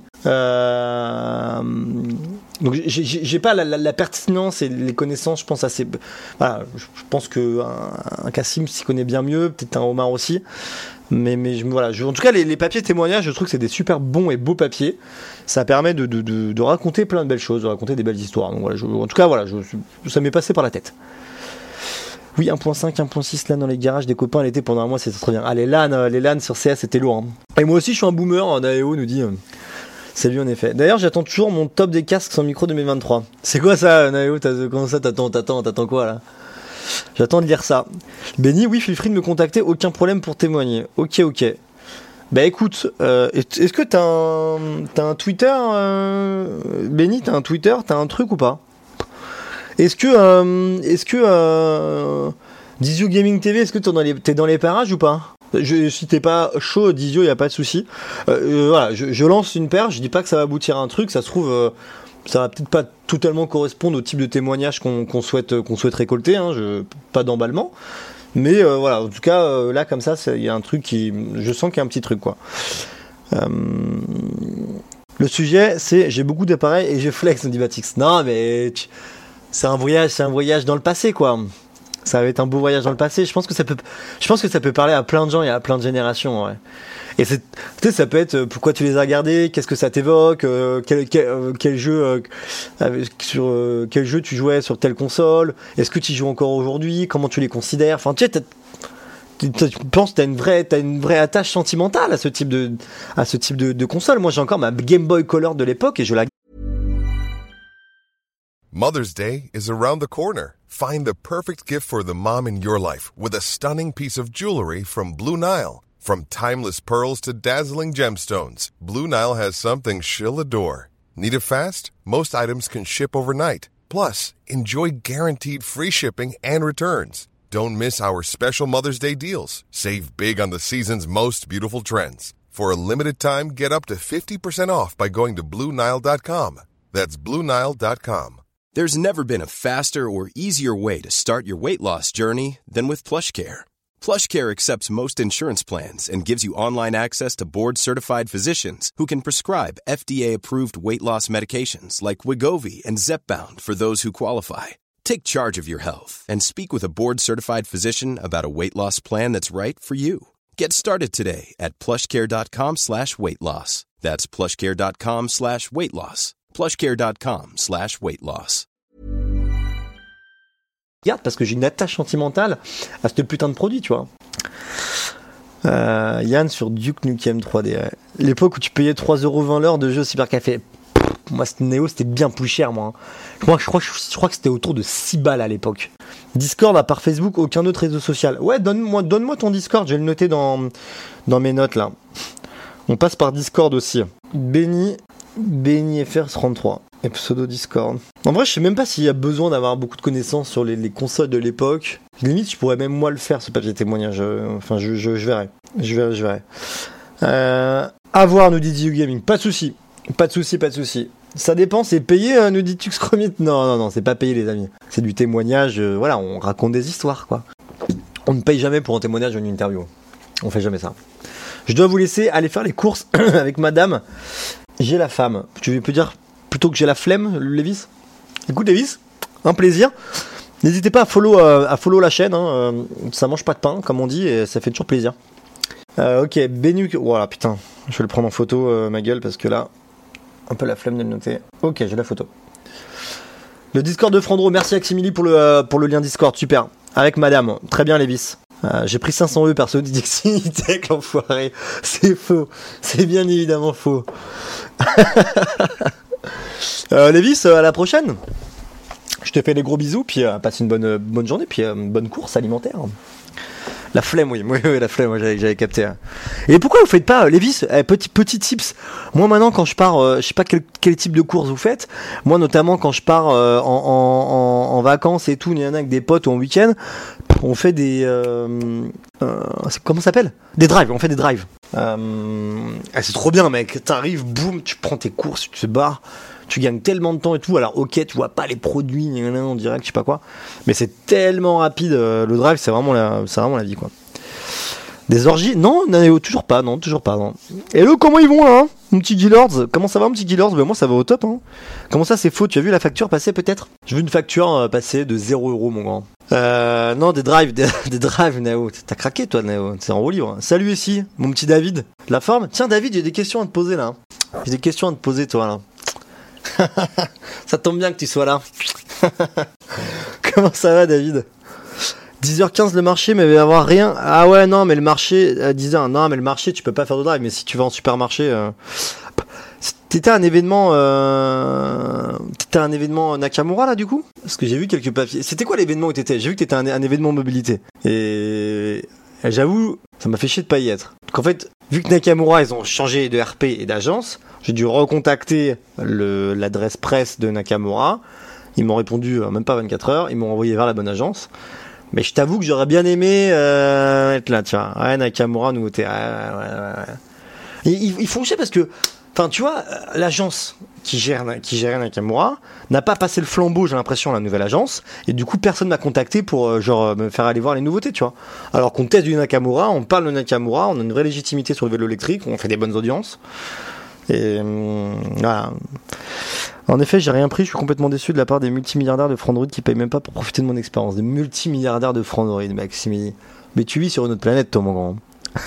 Donc j'ai pas la pertinence et les connaissances. Je pense assez. Voilà, je pense que un Cassim s'y connaît bien mieux, peut-être un Omar aussi. Mais voilà. En tout cas, les papiers témoignages, je trouve que c'est des super bons et beaux papiers. Ça permet de raconter plein de belles choses, de raconter des belles histoires. Donc voilà. En tout cas, voilà, ça m'est passé par la tête. Oui, 1.5, 1.6 LAN dans les garages des copains l'été pendant un mois, c'est très bien. Ah, les LAN sur CS, c'était lourd. Hein. Et moi aussi, je suis un boomer, Naeo nous dit. C'est lui en effet. D'ailleurs, j'attends toujours mon top des casques sans micro 2023. C'est quoi ça, Naeo? Comment ça, t'attends quoi là? J'attends de lire ça. Benny, oui, feel free de me contacter, aucun problème pour témoigner. Ok. Bah écoute, est-ce que t'as un Twitter, Benny, t'as un Twitter, t'as un truc ou pas? Est-ce que Dizio Gaming TV, est-ce que t'es dans les parages ou pas? Si t'es pas chaud, Dizio, y a pas de souci. Voilà, je lance une perche, je dis pas que ça va aboutir à un truc, ça se trouve, ça va peut-être pas totalement correspondre au type de témoignage qu'on souhaite récolter, hein, pas d'emballement. Mais voilà, en tout cas, là comme ça, il y a un truc je sens qu'il y a un petit truc, quoi. Le sujet, c'est j'ai beaucoup d'appareils et je flex, on dit Batix. Non, mais c'est un voyage dans le passé, quoi. Ça va être un beau voyage dans le passé. Je pense que ça peut parler à plein de gens et à plein de générations, ouais. Et ça peut être pourquoi tu les as regardés, qu'est-ce que ça t'évoque, quel jeu quel jeu tu jouais sur telle console, est-ce que tu y joues encore aujourd'hui, comment tu les considères. Enfin, tu sais, tu penses que t'as une vraie attache sentimentale à ce type de console. Moi, j'ai encore ma Game Boy Color de l'époque et je la. Mother's Day is around the corner. Find the perfect gift for the mom in your life with a stunning piece of jewelry from Blue Nile. From timeless pearls to dazzling gemstones, Blue Nile has something she'll adore. Need it fast? Most items can ship overnight. Plus, enjoy guaranteed free shipping and returns. Don't miss our special Mother's Day deals. Save big on the season's most beautiful trends. For a limited time, get up to 50% off by going to BlueNile.com. That's BlueNile.com. There's never been a faster or easier way to start your weight loss journey than with PlushCare. PlushCare accepts most insurance plans and gives you online access to board-certified physicians who can prescribe FDA-approved weight loss medications like Wegovy and Zepbound for those who qualify. Take charge of your health and speak with a board-certified physician about a weight loss plan that's right for you. Get started today at plushcare.com/weightloss. That's plushcare.com/weightloss. plushcare.com/weightloss. Regarde, parce que j'ai une attache sentimentale à ce putain de produit, tu vois. Yann sur Duke Nukem 3D. Ouais. L'époque où tu payais 3,20€ l'heure de jeu au cybercafé. Moi, ce Néo, c'était bien plus cher, moi. Je crois que c'était autour de 6 balles à l'époque. Discord, à part Facebook, aucun autre réseau social. Ouais, donne-moi ton Discord, je vais le noter dans mes notes, là. On passe par Discord aussi. Benny FR33. Et pseudo Discord. En vrai, je sais même pas s'il y a besoin d'avoir beaucoup de connaissances sur les consoles de l'époque. Limite, je pourrais même moi le faire, ce papier témoignage. Enfin, je verrai. Je verrai. À voir, nous dit Dizio Gaming. Pas de souci. Ça dépend, c'est payé, nous dit Tuxcromit. Non, c'est pas payé, les amis. C'est du témoignage. Voilà, on raconte des histoires, quoi. On ne paye jamais pour un témoignage ou une interview. On fait jamais ça. Je dois vous laisser aller faire les courses avec madame. J'ai la femme. Tu peux dire plutôt que j'ai la flemme, Lévis ? Écoute, Lévis, un plaisir. N'hésitez pas à follow la chaîne. Ça mange pas de pain, comme on dit, et ça fait toujours plaisir. Ok, Bénuc. Voilà, putain. Je vais le prendre en photo, ma gueule, parce que là, un peu la flemme de le noter. Ok, j'ai la photo. Le Discord de Frandro. Merci Aximili pour le lien Discord. Super. Avec madame. Très bien, Lévis. J'ai pris 500 € perso, dit Xinitech, l'enfoiré. C'est faux. C'est bien évidemment faux. Lévis, à la prochaine. Je te fais des gros bisous, puis passe une bonne journée, puis une bonne course alimentaire. La flemme, oui, la flemme, j'avais capté. Et pourquoi vous faites pas, Lévis, petit tips. Moi maintenant, quand je pars, je sais pas quel type de course vous faites. Moi notamment, quand je pars en vacances et tout, il y en a avec des potes ou en week-end, on fait des comment ça s'appelle ? Des drives. On fait des drives. C'est trop bien, mec. T'arrives, boum, tu prends tes courses, tu te barres. Tu gagnes tellement de temps et tout. Alors, ok, tu vois pas les produits en direct, je sais pas quoi. Mais c'est tellement rapide. Le drive, c'est vraiment la vie, quoi. Des orgies ? Non, toujours pas. Non. Hello, comment ils vont, là, hein, mon petit Gillards ? Comment ça va, mon petit Gillards ? Ben, moi, ça va au top, hein. Comment ça, c'est faux ? Tu as vu la facture passer, peut-être ? J'ai vu une facture passer de 0 €, mon grand. Non, des drives, Nao. T'as craqué, toi, Nao. C'est en roue libre. Salut, ici, mon petit David. La forme ? Tiens, David, j'ai des questions à te poser, là. J'ai des questions à te poser, toi, là. Ça tombe bien que tu sois là. Comment ça va, David ? 10h15 le marché, mais il va y avoir rien. Ah ouais, non, mais le marché à 10h. Non, mais le marché, tu peux pas faire de drive. Mais si tu vas en supermarché, t'étais un événement Nakamura là, du coup ? Parce que j'ai vu quelques papiers. C'était quoi l'événement où t'étais ? J'ai vu que t'étais un événement mobilité. Et j'avoue, ça m'a fait chier de pas y être. Donc en fait, vu que Nakamura, ils ont changé de RP et d'agence, j'ai dû recontacter l'adresse presse de Nakamura. Ils m'ont répondu même pas 24 heures. Ils m'ont envoyé vers la bonne agence. Mais je t'avoue que j'aurais bien aimé être là, tu vois. Ouais, Nakamura, nouveauté. Ouais. Ils font chier parce que, enfin, tu vois, l'agence qui gère Nakamura n'a pas passé le flambeau, j'ai l'impression, à la nouvelle agence. Et du coup, personne m'a contacté pour, me faire aller voir les nouveautés, tu vois. Alors qu'on teste du Nakamura, on parle de Nakamura, on a une vraie légitimité sur le vélo électrique, on fait des bonnes audiences. Et voilà. En effet, j'ai rien pris, je suis complètement déçu de la part des multimilliardaires de Frandroid qui payent même pas pour profiter de mon expérience. Des multimilliardaires de Frandroid, Maximilien. Mais tu vis sur une autre planète, toi, mon grand.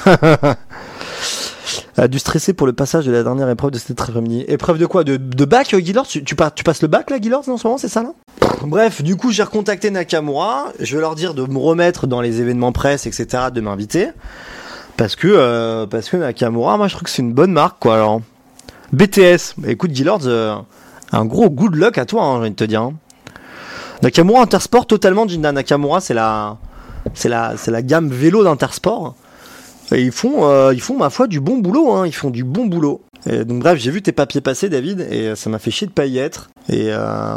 A dû stresser pour le passage de la dernière épreuve de cet après-midi. Épreuve de quoi ? De bac, Guilord ? Tu passes le bac, là, Guilord, en ce moment, c'est ça, là ? Bref, du coup, j'ai recontacté Nakamura. Je vais leur dire de me remettre dans les événements presse, etc., de m'inviter. Parce que Nakamura, moi, je trouve que c'est une bonne marque, quoi, alors. BTS. Bah, écoute, Guilord, un gros good luck à toi, hein, j'ai envie de te dire. Hein. Nakamura Intersport, totalement, Jinda. Nakamura, c'est la gamme vélo d'Intersport. Et ils font, ma foi, du bon boulot, hein. Ils font du bon boulot. Et donc, bref, j'ai vu tes papiers passer, David, et ça m'a fait chier de pas y être. Et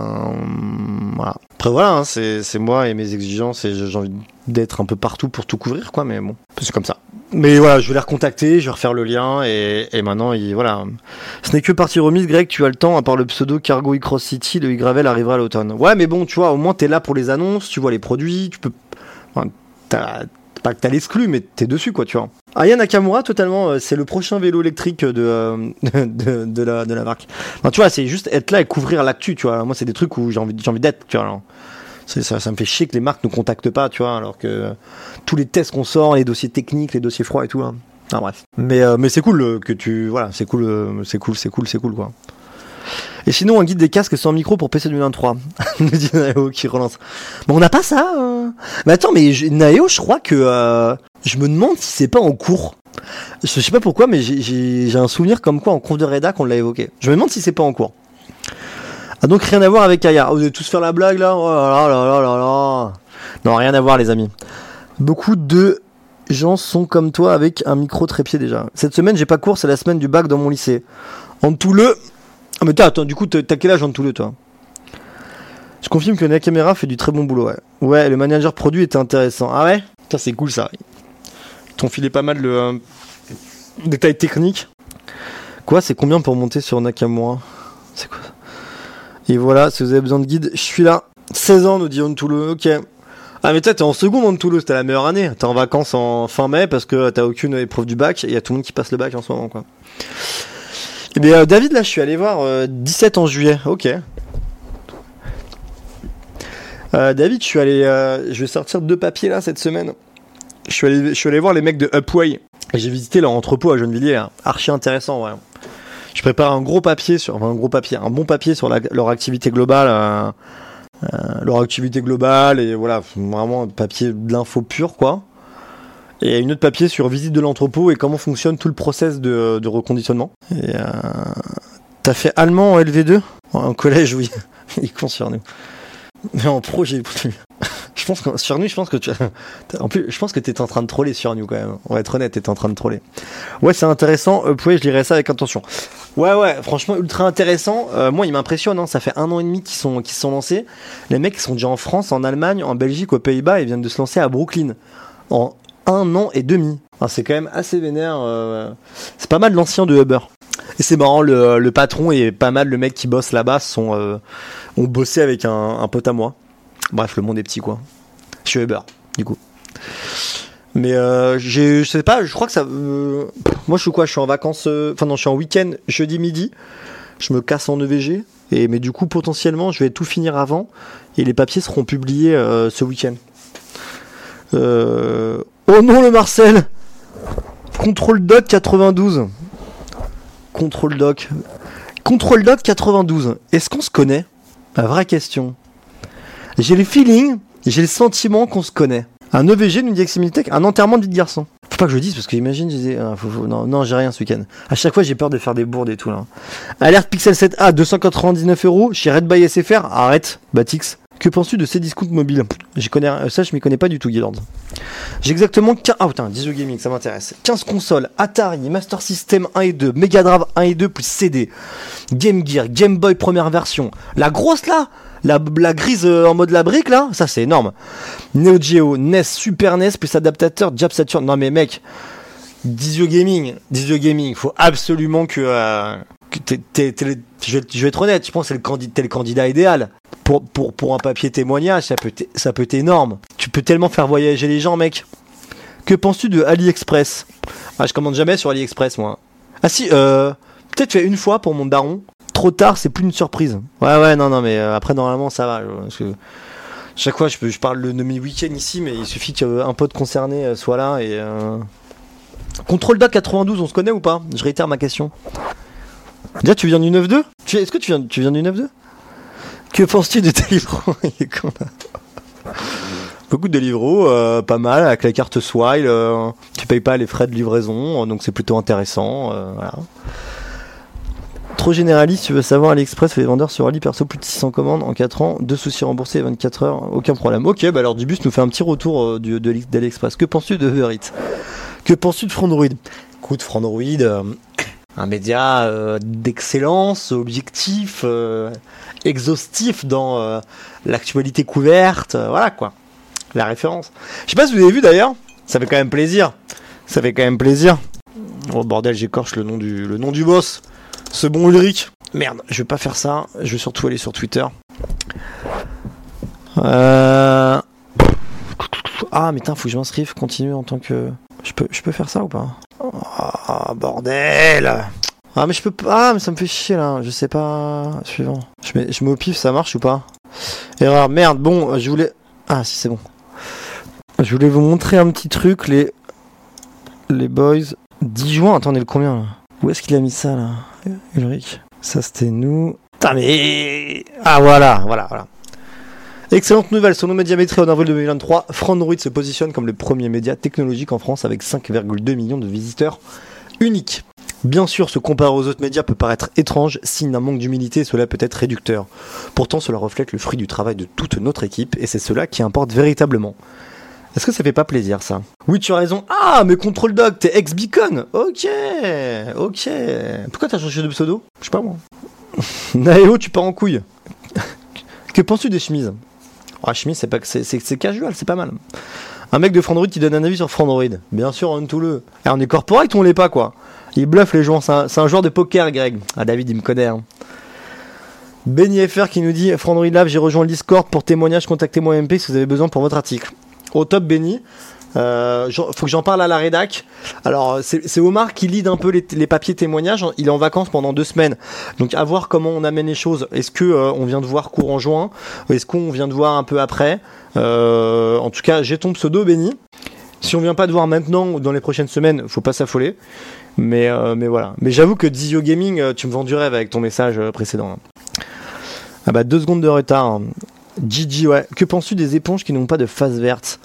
voilà. Après, voilà, hein, c'est moi et mes exigences, et j'ai envie d'être un peu partout pour tout couvrir, quoi, mais bon, c'est comme ça. Mais voilà, je vais les recontacter, je vais refaire le lien, et maintenant, voilà. Ce n'est que partie remise, Greg, tu as le temps, à part le pseudo Cargo e-Cross City, le e-Gravel arrivera à l'automne. Ouais, mais bon, tu vois, au moins, t'es là pour les annonces, tu vois les produits, tu peux... Enfin, pas que t'as l'exclu, mais t'es dessus, quoi, tu vois. Aya Nakamura, totalement, c'est le prochain vélo électrique de la marque. Enfin, tu vois, c'est juste être là et couvrir l'actu, tu vois. Moi, c'est des trucs où j'ai envie d'être, tu vois. Alors. Ça me fait chier que les marques ne contactent pas, tu vois, alors que tous les tests qu'on sort, les dossiers techniques, les dossiers froids et tout, hein. Ah, bref. Mais c'est cool que tu... Voilà, c'est cool, quoi. Et sinon, un guide des casques sans micro pour PC 2023. Nous dit Naeo qui relance. Mais on n'a pas ça. Mais attends, mais Naeo, je crois que... je me demande si c'est pas en cours. Je sais pas pourquoi, mais j'ai un souvenir comme quoi en cours de rédac, on l'a évoqué. Je me demande si c'est pas en cours. Ah, donc rien à voir avec Aya. Vous allez tous faire la blague, là ? Oh là là là là là. Non, rien à voir, les amis. Beaucoup de gens sont comme toi avec un micro trépied déjà. Cette semaine, j'ai pas cours, c'est la semaine du bac dans mon lycée. En Touleux... Ah mais attends, du coup, t'as quel âge en Touleux, toi ? Je confirme que Nakamura fait du très bon boulot, ouais. Ouais, le manager produit était intéressant. Ah ouais ? Putain, c'est cool, ça. Ils t'ont filé pas mal de détails techniques. Quoi, c'est combien pour monter sur Nakamura ? C'est quoi ça ? Et voilà, si vous avez besoin de guide, je suis là. 16 ans, nous dit On Touleux, ok. Ah mais toi t'es en seconde en Toulouse, t'as la meilleure année. T'es en vacances en fin mai parce que t'as aucune épreuve du bac et il y a tout le monde qui passe le bac en ce moment quoi. Et bien David là je suis allé voir 17 en juillet, ok. David je suis allé, je vais sortir 2 papiers là cette semaine. Je suis allé voir les mecs de Upway et j'ai visité leur entrepôt à Gennevilliers, hein. Archi intéressant ouais. Je prépare un bon papier sur leur activité globale. Leur activité globale et voilà, vraiment un papier de l'info pure quoi. Et une autre papier sur visite de l'entrepôt et comment fonctionne tout le process de reconditionnement. Et t'as fait allemand en LV2 ? En collège oui, il est con sur nous. Mais en pro j'ai je pense que sur nous je pense que en plus je pense que t'étais en train de troller sur nous quand même. On va être honnête, t'étais en train de troller. Ouais c'est intéressant, je lirai ça avec attention. Ouais, franchement ultra intéressant. Moi il m'impressionne, hein. Ça fait 1 an et demi qu'ils se sont lancés. Les mecs ils sont déjà en France, en Allemagne, en Belgique, aux Pays-Bas, ils viennent de se lancer à Brooklyn en 1 an et demi. Alors, c'est quand même assez vénère. C'est pas mal l'ancien de Uber. Et c'est marrant, le patron et pas mal le mec qui bosse là-bas ont bossé avec un pote à moi. Bref, le monde est petit quoi. Je suis Uber du coup. Mais je sais pas, je crois que ça. Moi, je suis quoi ? Je suis en vacances. Enfin, non, je suis en week-end jeudi midi. Je me casse en EVG. Mais du coup, potentiellement, je vais tout finir avant. Et les papiers seront publiés ce week-end. Oh non, le Marcel ! Contrôle Doc 92. Contrôle Doc 92. Est-ce qu'on se connaît ? La vraie question. J'ai le feeling, j'ai le sentiment qu'on se connaît. Un EVG, nous dit Eximilitech, un enterrement de vie de garçon. Faut pas que je le dise parce que imagine, je disais, non, j'ai rien ce week-end. À chaque fois, j'ai peur de faire des bourdes et tout là. Alerte Pixel 7a, 299€ chez Red by SFR. Arrête, Batix. Que penses-tu de ces discounts mobiles ? Ça, je m'y connais pas du tout, Guilord. J'ai exactement 15... Ah putain, Disio Gaming, ça m'intéresse. 15 consoles, Atari, Master System 1 et 2, Mega Drive 1 et 2 plus CD, Game Gear, Game Boy première version. La grosse là, la grise en mode la brique là, ça c'est énorme. Neo Geo, NES, Super NES plus adaptateur Jab Saturn. Non mais mec, Disio Gaming, faut absolument que je vais être honnête, je pense que t'es le candidat idéal. Pour un papier témoignage, ça peut être énorme. Tu peux tellement faire voyager les gens, mec. Que penses-tu de AliExpress ? Ah, je commande jamais sur AliExpress, moi. Ah si, peut-être fait une fois pour mon daron. Trop tard, c'est plus une surprise. Ouais, non, mais après, normalement, ça va. Parce que chaque fois, je parle de mes week-ends ici, mais il suffit qu'un pote concerné soit là. Et Contrôle Doc 92, on se connaît ou pas ? Je réitère ma question. Déjà, tu viens du 9-2 ? Est-ce que tu viens du 9-2 ? Que penses-tu de Deliveroo ? Beaucoup de Deliveroo, pas mal, avec la carte Swile, tu payes pas les frais de livraison, donc c'est plutôt intéressant. Voilà. Trop généraliste, tu veux savoir AliExpress, les vendeurs sur Ali, perso plus de 600 commandes en 4 ans, 2 soucis remboursés 24 heures, aucun problème. Ok, bah alors Dibus nous fait un petit retour d'AliExpress. Que penses-tu de Uber Eats ? Que penses-tu de Frandroid ? Écoute, Frandroid, un média d'excellence, objectif, exhaustif dans l'actualité couverte, voilà quoi, la référence. Je sais pas si vous avez vu d'ailleurs, ça fait quand même plaisir. Oh bordel, j'écorche le nom du boss, ce bon Ulrich. Merde, je vais pas faire ça, je vais surtout aller sur Twitter. Ah mais putain, faut que je m'inscrive, continue en tant que... Je peux faire ça ou pas ? Ah bordel ! Ah mais je peux pas, mais ça me fait chier là, je sais pas. Suivant. Je mets au pif, ça marche ou pas ? Erreur, merde, bon, je voulais... Ah si c'est bon. Je voulais vous montrer un petit truc, les boys. 10 juin, attendez, le combien là ? Où est-ce qu'il a mis ça là ? Ulrich. Ça c'était nous. Putain mais... Ah voilà. Excellente nouvelle, selon Médiamétrie en avril 2023, Frandroid se positionne comme le premier média technologique en France avec 5,2 millions de visiteurs uniques. Bien sûr, se comparer aux autres médias peut paraître étrange, signe d'un manque d'humilité, cela peut être réducteur. Pourtant, cela reflète le fruit du travail de toute notre équipe et c'est cela qui importe véritablement. Est-ce que ça fait pas plaisir ça ? Oui, tu as raison. Ah, mais Control Dog, t'es ex-Beacon. Ok. Pourquoi t'as changé de pseudo ? Je sais pas moi. Naéo, tu pars en couille. Que penses-tu des chemises ? Ah, chemise, c'est casual, c'est pas mal. Un mec de Frandroid qui donne un avis sur Frandroid. Bien sûr, on tout le. Et on est corporate ou on l'est pas, quoi. Il bluffe les joueurs, c'est un joueur de poker, Greg. Ah, David, il me connaît. Hein. Benny FR qui nous dit Frandroid Lab, j'ai rejoint le Discord pour témoignage, contactez-moi MP si vous avez besoin pour votre article. Au top Benny. Faut que j'en parle à la rédac. Alors c'est Omar qui lead un peu les papiers témoignages. Il est en vacances pendant 2 semaines, donc à voir comment on amène les choses. Est-ce que on vient de voir courant juin, ou est-ce qu'on vient de voir un peu après? En tout cas, j'ai ton pseudo Benny. Si on vient pas de voir maintenant ou dans les prochaines semaines, faut pas s'affoler. Mais voilà. Mais j'avoue que Dizio Gaming, tu me vends du rêve avec ton message précédent. Ah bah 2 secondes de retard. Gigi, ouais. Que penses-tu des éponges qui n'ont pas de face verte?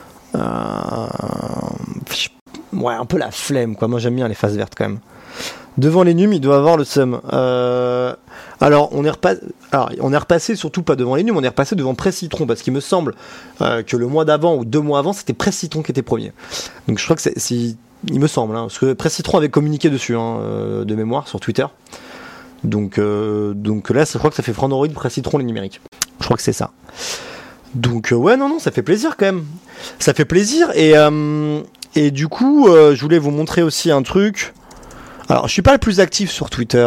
Ouais, un peu la flemme, quoi. Moi, j'aime bien les faces vertes quand même. Devant les nums, il doit avoir le seum. Alors, on est repassé surtout pas devant les nums, on est repassé devant Presse Citron parce qu'il me semble que le mois d'avant ou 2 mois avant, c'était Presse Citron qui était premier. Donc, je crois que il me semble, parce que Presse Citron avait communiqué dessus, de mémoire, sur Twitter. Donc là, je crois que ça fait Frandroid, Presse Citron, les numériques. Je crois que c'est ça. Donc ouais, non, ça fait plaisir quand même. Ça fait plaisir et du coup, je voulais vous montrer aussi un truc. Alors, je suis pas le plus actif sur Twitter.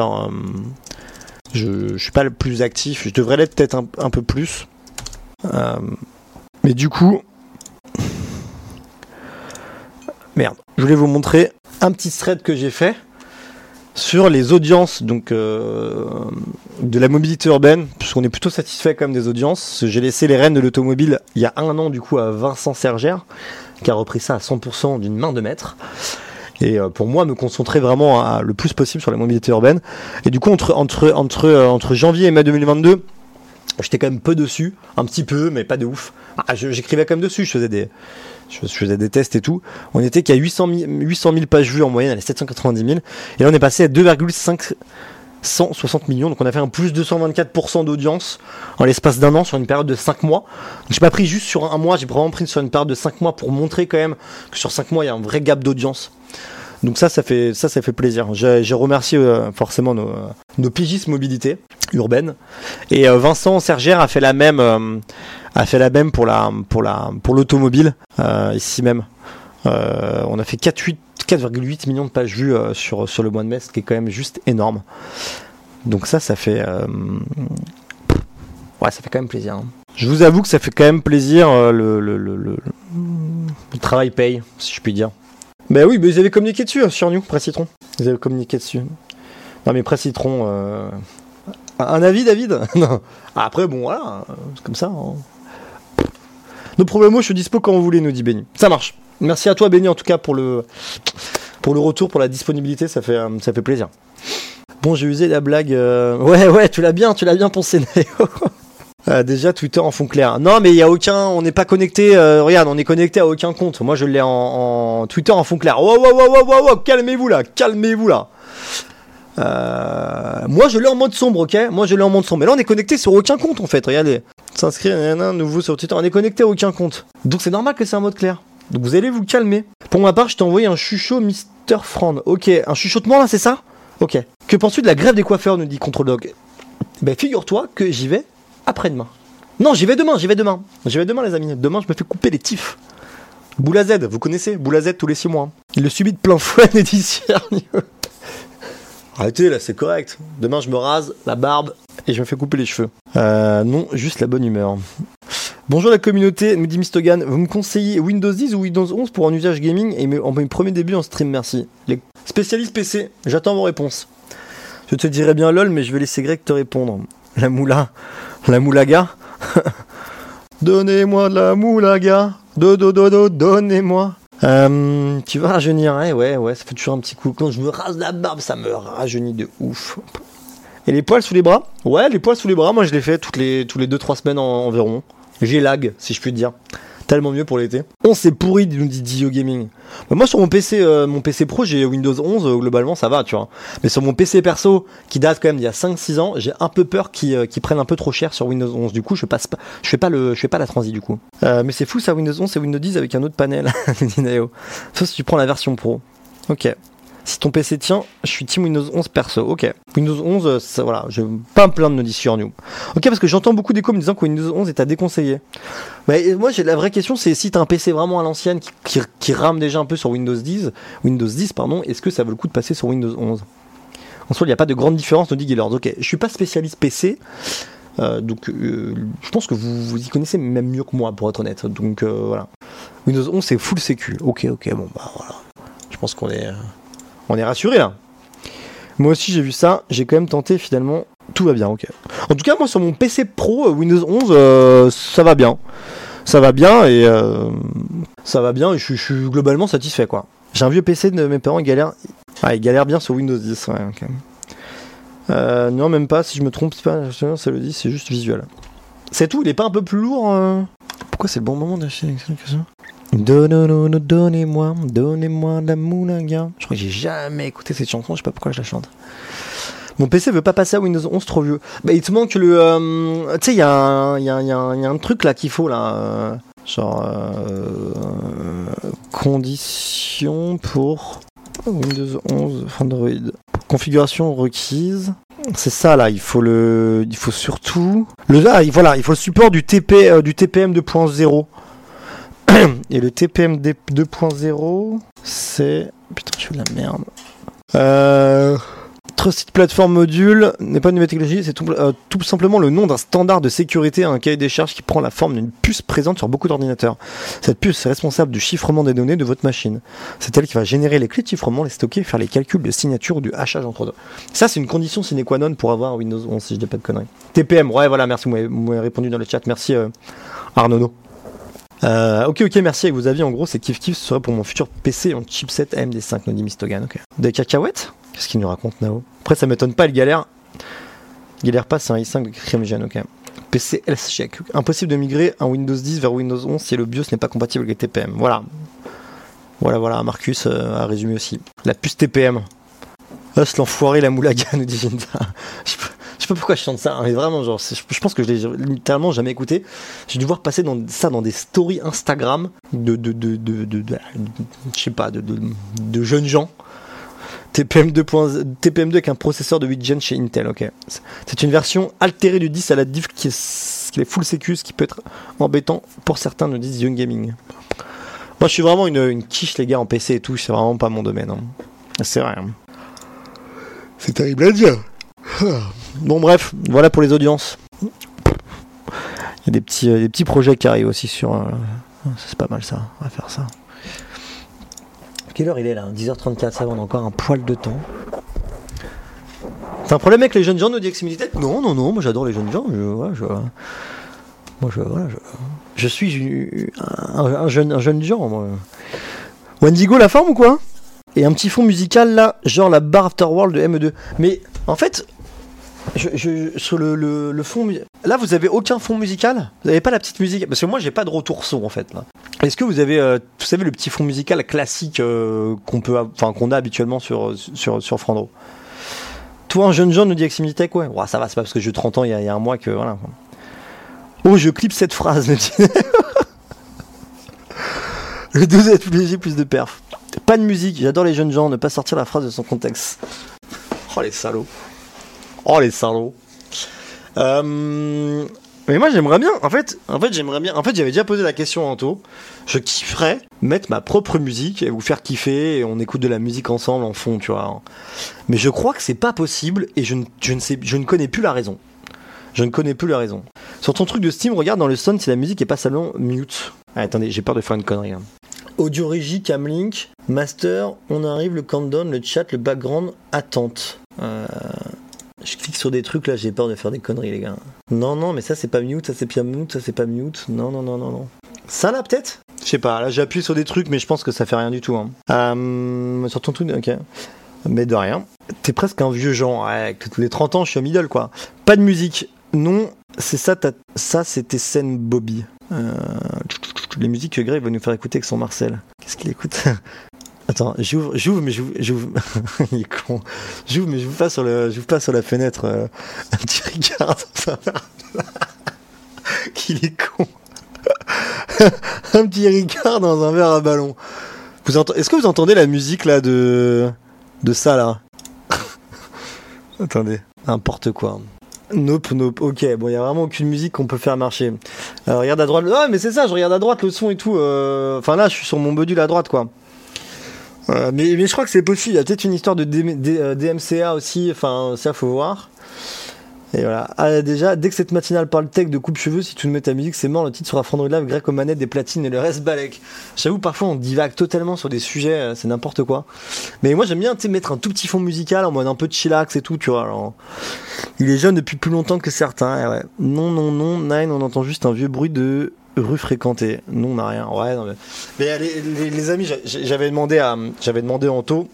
Je suis pas le plus actif. Je devrais l'être peut-être un peu plus. Mais du coup, merde. Je voulais vous montrer un petit thread que j'ai fait sur les audiences donc de la mobilité urbaine, puisqu'on est plutôt satisfait quand même des audiences. J'ai laissé les rênes de l'automobile il y a 1 an du coup à Vincent Sergère, qui a repris ça à 100% d'une main de maître. Et pour moi, me concentrer vraiment le plus possible sur la mobilité urbaine. Et du coup, entre janvier et mai 2022, j'étais quand même peu dessus, un petit peu, mais pas de ouf. J'écrivais quand même dessus, je faisais des tests et tout. On était qu'à 800 000 pages vues en moyenne, à 790 000. Et là, on est passé à 2,560 millions. Donc, on a fait un plus 224% d'audience en l'espace d'1 an sur une période de 5 mois. Donc, j'ai pas pris juste sur 1 mois, j'ai vraiment pris sur une période de 5 mois pour montrer quand même que sur 5 mois, il y a un vrai gap d'audience. Donc ça fait plaisir. J'ai remercié forcément nos pigistes mobilité urbaine. Et Vincent Sergère a fait la même pour l'automobile ici même. On a fait 4,8 millions de pages vues sur le mois de mai, ce qui est quand même juste énorme. Donc ça fait ouais, ça fait quand même plaisir. Je vous avoue que ça fait quand même plaisir. Le travail paye, si je puis dire. Ben oui, mais ils avaient communiqué dessus sur New, Presse Citron. Ils avaient communiqué dessus. Non mais Presse Citron, un avis, David? Non. Après bon voilà, c'est comme ça. No problemo, je suis dispo quand vous voulez, nous dit Benny. Ça marche. Merci à toi Benny en tout cas pour le retour, pour la disponibilité, ça fait plaisir. Bon, j'ai usé la blague. Ouais, tu l'as bien pensé, Nayo. Déjà Twitter en fond clair. Non mais il y a aucun, on n'est pas connecté. Regarde, on est connecté à aucun compte. Moi je l'ai en Twitter en fond clair. Wow, calmez-vous là. Moi je l'ai en mode sombre, ok. Mais là on est connecté sur aucun compte en fait. Regardez, s'inscrire, nouveau sur Twitter. On est connecté à aucun compte. Donc c'est normal que c'est en mode clair. Donc vous allez vous calmer. Pour ma part, je t'ai envoyé un chuchot Mr. Frand. Ok, un chuchotement là, c'est ça? Ok. Que penses-tu de la grève des coiffeurs, nous dit Control Dog? Ben figure-toi que j'y vais après-demain. Non, j'y vais demain les amis. Demain je me fais couper les tifs. Boula Z, vous connaissez Boula Z tous les 6 mois. Il le subit de plein fouet d'ici. Arrêtez là, c'est correct. Demain je me rase la barbe et je me fais couper les cheveux. Non, juste la bonne humeur. Bonjour la communauté, nous dit Mistogan. Vous me conseillez Windows 10 ou Windows 11 pour un usage gaming et en mes premiers débuts en stream, merci. Les spécialistes PC, j'attends vos réponses. Je te dirais bien lol, mais je vais laisser Greg te répondre. La moulaga. Donnez-moi de la moulaga. Donnez-moi. Tu vas rajeunir, hein? Ouais, ça fait toujours un petit coup. Quand je me rase la barbe, ça me rajeunit de ouf. Et les poils sous les bras? Ouais, les poils sous les bras, moi je les fais tous les 2-3 semaines environ. J'ai lag, si je puis te dire. Tellement mieux pour l'été. On s'est pourri, nous dit Dio Gaming. Bah, moi sur mon PC Pro, j'ai Windows 11, globalement ça va, tu vois. Mais sur mon PC perso, qui date quand même d'il y a 5-6 ans, j'ai un peu peur qu'ils prennent un peu trop cher sur Windows 11. Du coup, je fais pas la transi du coup. Mais c'est fou ça, Windows 11, c'est Windows 10 avec un autre panel, dit Nao. Sauf si tu prends la version Pro. Ok. Si ton PC tient, je suis team Windows 11 perso. Ok. Windows 11, ça, voilà, je vais pas me plaindre de dire sur New. Ok, parce que j'entends beaucoup d'échos me disant que Windows 11 est à déconseiller. Mais moi, la vraie question, c'est si t'as un PC vraiment à l'ancienne qui rame déjà un peu sur Windows 10, est-ce que ça vaut le coup de passer sur Windows 11? En soi, il n'y a pas de grande différence, nous dit Gaylord. Ok, je suis pas spécialiste PC, donc je pense que vous y connaissez même mieux que moi, pour être honnête. Donc voilà. Windows 11, c'est full sécu. Ok, bon, bah voilà. Je pense qu'on est rassuré là. Moi aussi, j'ai vu ça. J'ai quand même tenté, finalement. Tout va bien, ok. En tout cas, moi, sur mon PC Pro, Windows 11, ça va bien. Ça va bien et je suis globalement satisfait, quoi. J'ai un vieux PC de mes parents, il galère bien sur Windows 10. Ouais, okay. Non, même pas, si je me trompe, c'est pas ça le dit, c'est juste visuel. C'est tout, il est pas un peu plus lourd Pourquoi c'est le bon moment d'acheter que ça? Donnez-moi de la moulaga. Je crois que j'ai jamais écouté cette chanson, je sais pas pourquoi je la chante. Mon PC veut pas passer à Windows 11, trop vieux. Bah, il te manque le... tu sais, il y a un truc là qu'il faut là. Conditions pour Windows 11 Android. Configuration requise. C'est ça là, il faut surtout... il faut le support du TPM 2.0. Et le TPM 2.0, c'est... Putain, je fais de la merde. Trusted Platform Module n'est pas une nouvelle technologie, c'est tout simplement le nom d'un standard de sécurité à un cahier des charges qui prend la forme d'une puce présente sur beaucoup d'ordinateurs. Cette puce est responsable du chiffrement des données de votre machine. C'est elle qui va générer les clés de chiffrement, les stocker et faire les calculs de signature ou du hachage entre deux. Ça, c'est une condition sine qua non pour avoir Windows 11, si je dis pas de conneries. TPM, ouais, voilà, merci, vous m'avez répondu dans le chat. Merci Arnaud. Ok, merci avec vos avis. En gros, c'est kiff, ce serait pour mon futur PC en chipset AMD5, nous dit Mistogan. Ok. Des cacahuètes? Qu'est-ce qu'il nous raconte, Nao? Après, ça m'étonne pas, il galère. Il galère pas, c'est un i5 de 4ème gen, ok. PC health check. Impossible de migrer un Windows 10 vers Windows 11 si le BIOS n'est pas compatible avec les TPM. Voilà, Marcus a résumé aussi. La puce TPM. L'enfoiré, la moulaga, nous dit Ginta. Je sais pas pourquoi je chante ça, mais vraiment, genre, je pense que je l'ai littéralement jamais écouté. J'ai dû voir passer ça dans des stories Instagram de jeunes gens. TPM2 avec un processeur de 8 Gen chez Intel, ok. C'est une version altérée du 10 à la diff qui est full sécu, ce qui peut être embêtant pour certains, nous disent Young Gaming. Moi, je suis vraiment une quiche, les gars, en PC et tout, c'est vraiment pas mon domaine. Hein. C'est vrai. Hein. C'est terrible à dire. Bon, bref, voilà pour les audiences. Il y a des petits projets qui arrivent aussi sur... c'est pas mal ça, on va faire ça. Quelle heure il est là? 10h34, ça va, on a encore un poil de temps. C'est un problème avec les jeunes gens, nous dit Eximilitech? Non, moi j'adore les jeunes gens. Je suis un jeune genre, moi. Wendigo, la forme ou quoi? Et un petit fond musical là, genre la Bar Afterworld de ME2. Mais en fait, sur le fond... Là, vous avez aucun fond musical? Vous avez pas la petite musique? Parce que moi, j'ai pas de retour son, en fait. Là. Est-ce que vous avez, vous savez, le petit fond musical classique qu'on a habituellement sur Frandro? Toi, un jeune gens, nous dit Eximilitech, ouais. Ça va, c'est pas parce que j'ai 30 ans, il y a un mois que... Voilà. Oh, je clip cette phrase, nous dit... Le 12 est plus léger, plus de perf. Pas de musique, j'adore les jeunes gens, ne pas sortir la phrase de son contexte. Oh, les salauds. Mais moi j'aimerais bien, en fait j'avais déjà posé la question à Anto. Je kifferais mettre ma propre musique et vous faire kiffer et on écoute de la musique ensemble en fond, tu vois. Mais je crois que c'est pas possible et je ne connais plus la raison. Sur ton truc de Steam, regarde dans le sound si la musique est pas seulement mute. Ah, attendez, j'ai peur de faire une connerie. Hein. Audio régie, camlink, master, on arrive, le countdown, le chat, le background, attente. Je clique sur des trucs là, j'ai peur de faire des conneries, les gars. Non, mais ça c'est pas mute, ça c'est pas mute, ça c'est pas mute. Non. Ça là peut-être? Je sais pas, là j'ai appuyé sur des trucs, mais je pense que ça fait rien du tout. Hein. Sur ton truc, ok. Mais de rien. T'es presque un vieux genre, ouais, avec tous les 30 ans, je suis un middle quoi. Pas de musique. Non, c'est ça, ça c'était scène Bobby. Les musiques que Greg va nous faire écouter avec son Marcel. Qu'est-ce qu'il écoute? Attends, j'ouvre, mais j'ouvre. Il est con. J'ouvre, mais j'ouvre pas sur la fenêtre. Un petit regard dans un verre. Qu'il est con. Un petit regard dans un verre à ballon. Est-ce que vous entendez la musique là de ça là? Attendez, n'importe quoi. Nope. Ok, bon, il y a vraiment aucune musique qu'on peut faire marcher. Regarde à droite. Ah, mais c'est ça, je regarde à droite le son et tout. Enfin là, je suis sur mon module à droite quoi. Mais je crois que c'est possible. Il y a peut-être une histoire de DMCA aussi. Enfin, ça, faut voir. Et voilà. Ah, déjà, dès que cette matinale parle tech de coupe-cheveux, si tu nous mets ta musique, c'est mort. Le titre sera Frandroid Live, grec aux manettes, des platines et le reste balèque. J'avoue, parfois, on divague totalement sur des sujets, c'est n'importe quoi. Mais moi, j'aime bien mettre un tout petit fond musical en mode un peu de chillax et tout, tu vois. Alors, il est jeune depuis plus longtemps que certains. Et ouais. Non, Nine, on entend juste un vieux bruit de rue fréquentée. Non, on n'a rien. Ouais, non, mais les amis, j'avais demandé à Anto.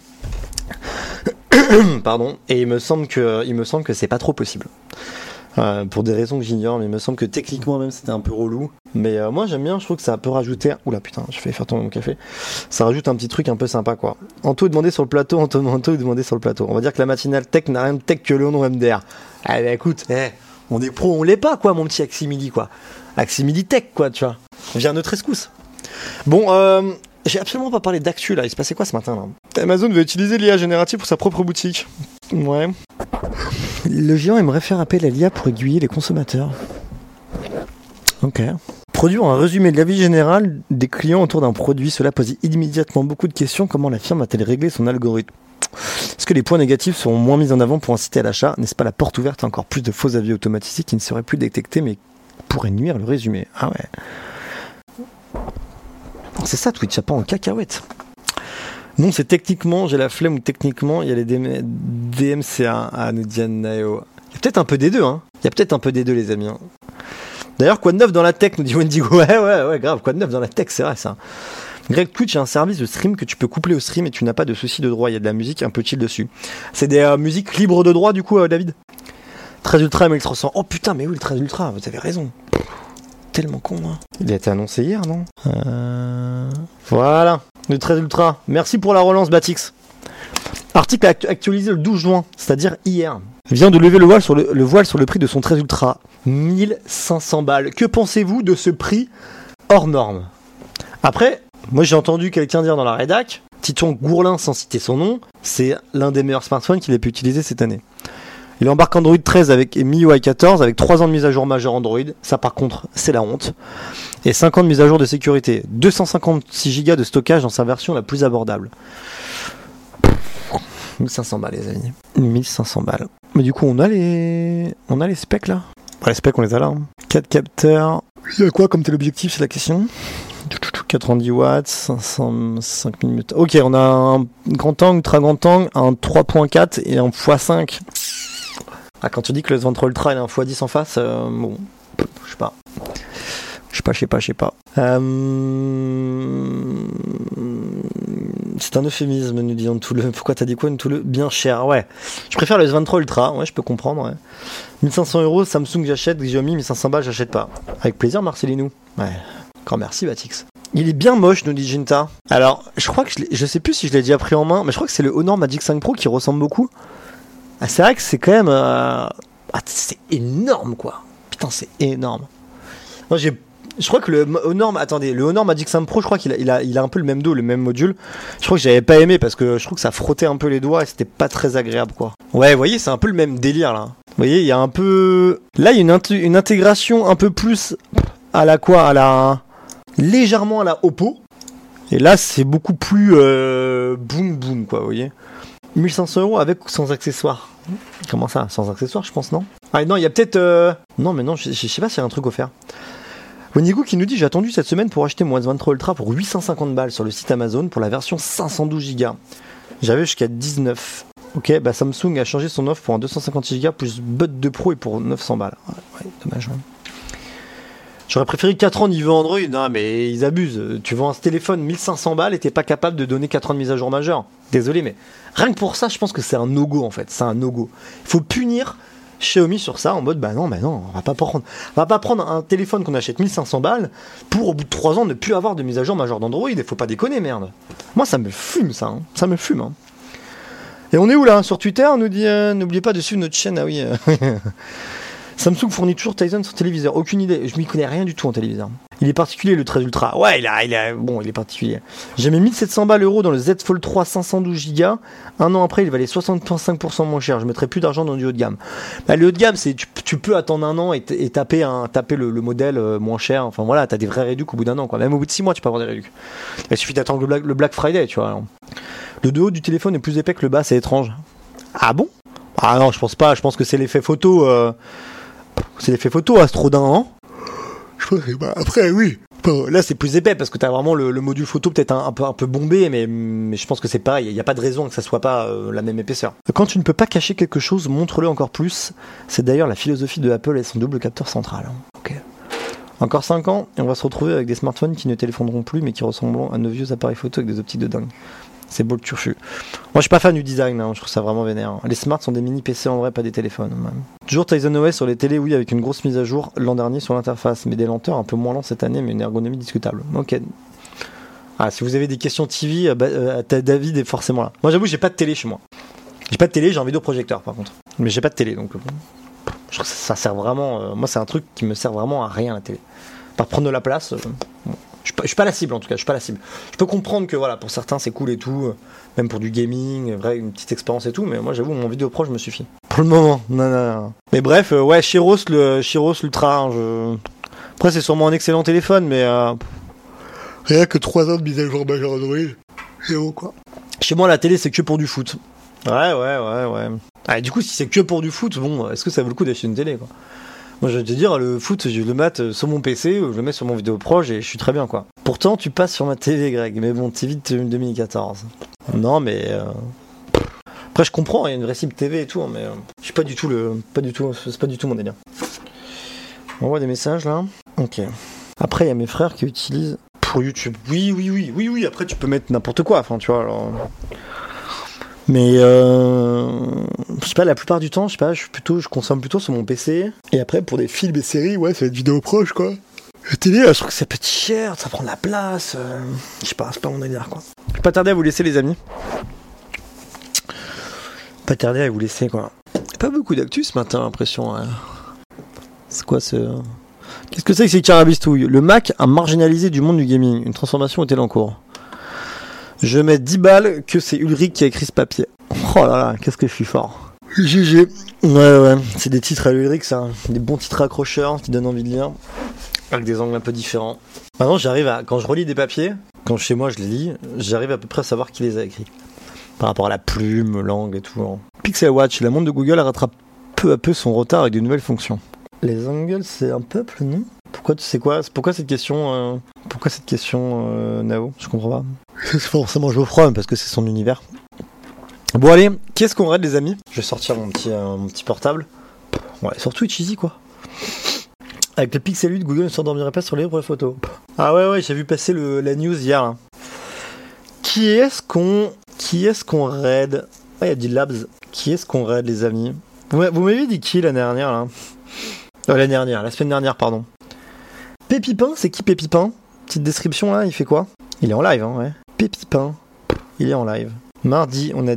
Pardon, et il me semble que c'est pas trop possible. Pour des raisons que j'ignore, mais il me semble que techniquement même c'était un peu relou. Mais moi j'aime bien, je trouve que ça peut rajouter. Oula putain, je vais faire tomber mon café. Ça rajoute un petit truc un peu sympa quoi. Anto est demandé sur le plateau, On va dire que la matinale tech n'a rien de tech que le nom MDR. Ah bah écoute, on est pro, on l'est pas quoi, mon petit Aximili quoi. Aximili tech quoi, tu vois. Viens notre escousse. Bon, j'ai absolument pas parlé d'actu là, il se passait quoi ce matin là? Amazon veut utiliser l'IA générative pour sa propre boutique. Ouais. Le géant aimerait faire appel à l'IA pour aiguiller les consommateurs. Ok. Produire un résumé de l'avis général des clients autour d'un produit, cela pose immédiatement beaucoup de questions. Comment la firme a-t-elle réglé son algorithme? Est-ce que les points négatifs seront moins mis en avant pour inciter à l'achat? N'est-ce pas la porte ouverte à encore plus de faux avis automatisés qui ne seraient plus détectés mais pourraient nuire le résumé? Ah ouais. C'est ça Twitch, y'a pas en cacahuète. Non, c'est techniquement, j'ai la flemme ou techniquement, il y a les DMCA à Diane Nao. Il y a peut-être un peu des deux, hein. Il y a peut-être un peu des deux, les amis. D'ailleurs, quoi de neuf dans la tech, nous dit Wendigo. Ouais, grave, quoi de neuf dans la tech, c'est vrai ça. Greg, Twitch, a un service de stream que tu peux coupler au stream et tu n'as pas de souci de droit. Il y a de la musique un peu chill dessus. C'est des musiques libres de droit, du coup, David. 13 Ultra M1300. Oh putain, mais oui, le 13 Ultra, vous avez raison. Tellement con, hein. Il a été annoncé hier, non? Voilà, le 13 Ultra. Merci pour la relance, Batix. Article actualisé le 12 juin, c'est-à-dire hier. Vient de lever le voile sur le prix de son 13 Ultra. 1500 balles. Que pensez-vous de ce prix hors norme? Après, moi j'ai entendu quelqu'un dire dans la rédac, Titon Gourlin sans citer son nom, c'est l'un des meilleurs smartphones qu'il ait pu utiliser cette année. Il embarque Android 13 avec MIUI 14 avec 3 ans de mise à jour majeure Android. Ça par contre, c'est la honte. Et 5 ans de mise à jour de sécurité. 256 Go de stockage dans sa version la plus abordable. 1500 balles les amis. 1500 balles. Mais du coup, on a les specs là. Les specs, on les a là. 4 capteurs. Il y a quoi comme téléobjectif, c'est la question. 90 watts, 505 minutes. Ok, on a un grand angle, ultra grand angle, un 3.4 et un x5. Ah, quand tu dis que le Ventre Ultra il a un x10 en face, bon, je sais pas. C'est un euphémisme, nous dit Antoule. Pourquoi t'as dit quoi, Antoule? Bien cher, ouais. Je préfère le S23 Ultra, ouais, je peux comprendre, ouais. 1500 €, Samsung j'achète, Xiaomi, 1500 balles, j'achète pas. Avec plaisir, Marcelinou. Ouais, grand merci, Batix. Il est bien moche, nous dit Jinta. Alors, je crois que je sais plus si je l'ai déjà pris en main, mais je crois que c'est le Honor Magic 5 Pro qui ressemble beaucoup. Ah, c'est vrai que c'est quand même... c'est énorme, quoi. Putain, c'est énorme. Moi, je crois que le Honor Magic 5 Pro, je crois qu'il a un peu le même dos, le même module. Je crois que j'avais pas aimé parce que je trouve que ça frottait un peu les doigts et c'était pas très agréable, quoi. Ouais, vous voyez, c'est un peu le même délire, là. Vous voyez, il y a un peu... Là, il y a une intégration un peu plus à la légèrement à la Oppo. Et là, c'est beaucoup plus boum, quoi, vous voyez. 1500 € avec ou sans accessoires? Comment ça? Sans accessoires, je pense, non? Ah non, il y a peut-être... Non, mais non, je sais pas s'il y a un truc offert. Wendigo qui nous dit: j'ai attendu cette semaine pour acheter mon S23 Ultra pour 850 balles sur le site Amazon pour la version 512 Go. J'avais jusqu'à 19. Ok, bah Samsung a changé son offre pour un 256 Go plus Bud 2 Pro et pour 900 balles. Ouais, dommage. Hein. J'aurais préféré 4 ans niveau Android. Non, mais ils abusent. Tu vends un téléphone 1500 balles et t'es pas capable de donner 4 ans de mise à jour majeure. Désolé, mais rien que pour ça, je pense que c'est un no-go en fait. C'est un no-go. Il faut punir Xiaomi sur ça en mode bah non, on va pas prendre un téléphone qu'on achète 1500 balles pour au bout de 3 ans ne plus avoir de mise à jour majeure d'Android. Il faut pas déconner, merde. Moi, ça me fume ça. Hein. Ça me fume. Hein. Et on est où là? Sur Twitter, on nous dit n'oubliez pas de suivre notre chaîne. Ah oui. Samsung fournit toujours Tizen sur téléviseur. Aucune idée. Je m'y connais rien du tout en téléviseur. Il est particulier le 13 Ultra. Ouais, il est particulier. J'ai mis 1700 balles € dans le Z Fold 3 512 Go. Un an après, il valait 65% moins cher. Je mettrais plus d'argent dans du haut de gamme. Bah, le haut de gamme, c'est tu peux attendre un an et taper le modèle moins cher. Enfin voilà, t'as des vrais réducs au bout d'un an, quoi. Même au bout de 6 mois, tu peux avoir des réducs. Il suffit d'attendre le Black Friday, tu vois. Alors. Le de haut du téléphone est plus épais que le bas, c'est étrange. Ah bon? Ah non, je pense pas. Je pense que c'est l'effet photo. C'est l'effet photo Astrodin, hein. Je pense que après, oui. Bon, là, c'est plus épais parce que t'as vraiment le module photo peut-être un peu bombé, mais je pense que c'est pareil. Il n'y a pas de raison que ça soit pas la même épaisseur. Quand tu ne peux pas cacher quelque chose, montre-le encore plus. C'est d'ailleurs la philosophie de Apple et son double capteur central. Ok. Encore 5 ans et on va se retrouver avec des smartphones qui ne téléphoneront plus, mais qui ressembleront à nos vieux appareils photo avec des optiques de dingue. C'est beau le turfu. Moi, je suis pas fan du design, hein. Je trouve ça vraiment vénère. Les smarts sont des mini PC en vrai, pas des téléphones. Même. Toujours Tizen OS sur les télés, oui, avec une grosse mise à jour l'an dernier sur l'interface, mais des lenteurs un peu moins lentes cette année, mais une ergonomie discutable. Ok. Ah, si vous avez des questions TV, David est forcément là. Moi, j'avoue, j'ai pas de télé chez moi. J'ai pas de télé, j'ai un vidéoprojecteur par contre. Mais j'ai pas de télé, donc je trouve que ça sert vraiment. Moi, c'est un truc qui me sert vraiment à rien la télé. Par prendre de la place. Je suis pas la cible en tout cas, je suis pas la cible. Je peux comprendre que voilà, pour certains c'est cool et tout, même pour du gaming, vrai, une petite expérience et tout, mais moi j'avoue mon vidéo pro je me suffit. Pour le moment, non. Mais bref, ouais, Chiros l'Ultra, hein, après c'est sûrement un excellent téléphone, mais rien que 3 ans de mise à jour majeur Android, c'est bon quoi. Chez moi la télé c'est que pour du foot. Ouais. Ah, du coup si c'est que pour du foot, bon, est-ce que ça vaut le coup d'acheter une télé quoi? Moi, je vais te dire, le foot, je le mate sur mon PC, je le mets sur mon vidéo proche et je suis très bien, quoi. Pourtant, tu passes sur ma TV, Greg, mais bon, TV de 2014. Non, mais... Après, je comprends, il y a une vraie cible TV et tout, mais je suis pas du tout c'est pas du tout mon délire. On voit des messages, là. Ok. Après, il y a mes frères qui utilisent pour YouTube. Oui, après, tu peux mettre n'importe quoi, enfin, tu vois, alors... Mais je sais pas, la plupart du temps, je sais pas, je consomme plutôt sur mon PC. Et après, pour des films et séries, ouais, ça va être vidéo proche, quoi. La télé, je trouve que ça peut être cher, ça prend de la place. Je sais pas, c'est pas mon délire, quoi. Je vais pas tarder à vous laisser, les amis. Pas tarder à vous laisser, quoi. Pas beaucoup d'actu ce matin, l'impression. Hein. C'est quoi ce... Qu'est-ce que c'est que ces carabistouilles? Le Mac a marginalisé du monde du gaming. Une transformation est-elle en cours? Je mets 10 balles que c'est Ulrich qui a écrit ce papier. Oh là là, qu'est-ce que je suis fort. GG. Ouais, c'est des titres à Ulrich, ça. Des bons titres accrocheurs qui donnent envie de lire. Avec des angles un peu différents. Maintenant, quand je relis des papiers, quand chez moi je les lis, j'arrive à peu près à savoir qui les a écrits. Par rapport à la plume, l'angle et tout. Pixel Watch, la montre de Google rattrape peu à peu son retard avec de nouvelles fonctions. Les angles, c'est un peuple, non? Pourquoi cette question Nao? Je comprends pas. C'est forcément Geoffroy parce que c'est son univers. Bon allez, qu'est-ce qu'on raide les amis? Je vais sortir mon petit portable. Ouais, sur Twitch easy quoi. Avec le Pixel 8, Google ne s'endormirait pas sur les vraies photos. Ah ouais, j'ai vu passer la news hier. Là. Qui est-ce qu'on raide? Ah, il y a dit Labs. Qui est-ce qu'on raide les amis? Vous m'avez dit qui la dernière là? La semaine dernière, pardon. Pépipin, c'est qui Pépipin? Petite description là, il fait quoi? Il est en live, hein, ouais. Pépipin, il est en live. Mardi, on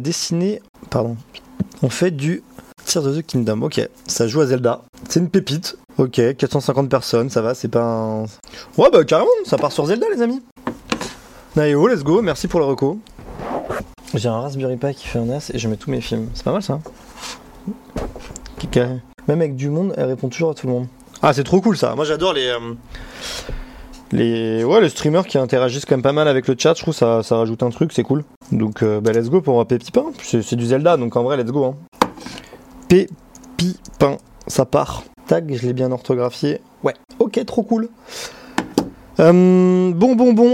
fait du Tears of the Kingdom, ok. Ça joue à Zelda. C'est une pépite, ok. 450 personnes, ça va, c'est pas un... Ouais, bah carrément, ça part sur Zelda, les amis. Naïo, let's go, merci pour le reco. J'ai un Raspberry Pi qui fait un as et je mets tous mes films. C'est pas mal ça. Même avec du monde, elle répond toujours à tout le monde. Ah, c'est trop cool ça. Moi j'adore les streamers qui interagissent quand même pas mal avec le chat. Je trouve ça rajoute un truc, c'est cool. Donc let's go pour Pépipin. C'est du Zelda, donc en vrai let's go. Hein. Pépipin, ça part. Tag, je l'ai bien orthographié. Ouais, ok, trop cool. Bon.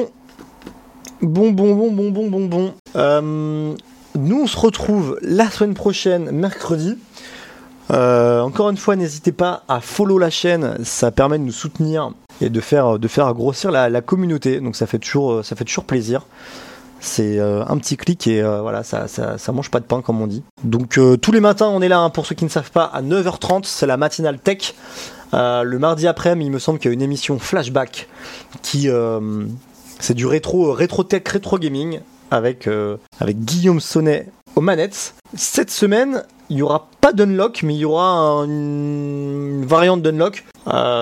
Nous on se retrouve la semaine prochaine, mercredi. Encore une fois, n'hésitez pas à follow la chaîne, ça permet de nous soutenir et de faire grossir la communauté, donc ça fait toujours plaisir. C'est un petit clic et voilà, ça mange pas de pain comme on dit. Donc tous les matins on est là, hein, pour ceux qui ne savent pas, à 9h30, c'est la matinale tech. Le mardi après-midi, il me semble qu'il y a une émission flashback qui c'est du rétro tech, rétro gaming avec Guillaume Sonnet aux manettes. Cette semaine, il n'y aura pas d'unlock, mais il y aura une variante d'unlock. Pourquoi ?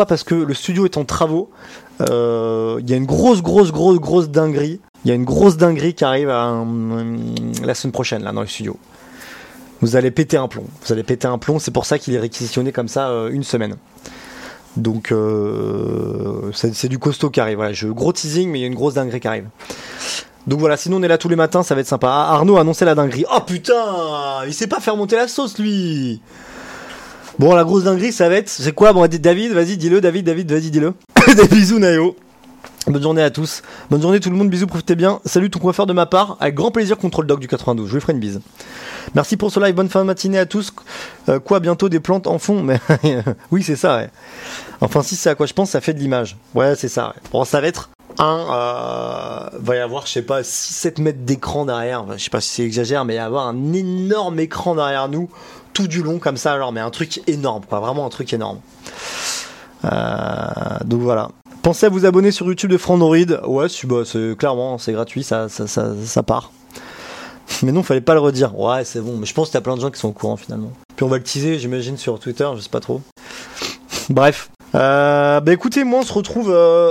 Parce que le studio est en travaux. Il y a une grosse dinguerie. Il y a une grosse dinguerie qui arrive la semaine prochaine là dans le studio. Vous allez péter un plomb. C'est pour ça qu'il est réquisitionné comme ça une semaine. Donc c'est du costaud qui arrive. Voilà, gros teasing, mais il y a une grosse dinguerie qui arrive. Donc voilà, sinon on est là tous les matins, ça va être sympa. Arnaud a annoncé la dinguerie. Oh putain, il sait pas faire monter la sauce lui. Bon, la grosse dinguerie, ça va être, c'est quoi ? Bon, David, vas-y, dis-le, David, vas-y, dis-le. Des bisous, Nayo. Bonne journée à tous. Bonne journée tout le monde, bisous, profitez bien. Salut ton coiffeur de ma part, avec grand plaisir, Contrôle Dog du 92. Je lui ferai une bise. Merci pour ce live, bonne fin de matinée à tous. Quoi, bientôt des plantes en fond ? Mais oui, c'est ça, ouais. Enfin, si c'est à quoi je pense, ça fait de l'image. Ouais, c'est ça, ouais. Bon, ça va être va y avoir, je sais pas, 6-7 mètres d'écran derrière. Je sais pas si c'est exagère, mais il va y avoir un énorme écran derrière nous, tout du long comme ça, alors, mais un truc énorme, quoi. Vraiment un truc énorme. Donc voilà. Pensez à vous abonner sur YouTube de Frandroid. Ouais, c'est clairement, c'est gratuit, ça part. Mais non, fallait pas le redire. Ouais, c'est bon. Mais je pense qu'il y a plein de gens qui sont au courant finalement. Puis on va le teaser, j'imagine, sur Twitter, je sais pas trop. Bref. Écoutez, moi on se retrouve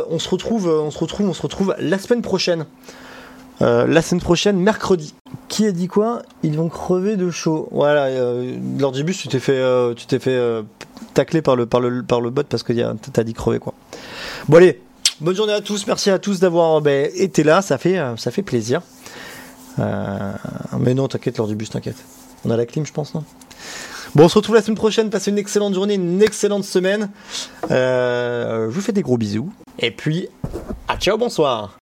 la semaine prochaine. La semaine prochaine, mercredi. Qui a dit quoi ? Ils vont crever de chaud. Voilà, lors du bus, tu t'es fait tacler par le bot parce que t'as dit crever quoi. Bon allez, bonne journée à tous, merci à tous d'avoir été là, ça fait plaisir. Mais non, t'inquiète, lors du bus, t'inquiète. On a la clim, je pense, non ? Bon, on se retrouve la semaine prochaine, passez une excellente journée, une excellente semaine. Je vous fais des gros bisous. Et puis, ciao, bonsoir.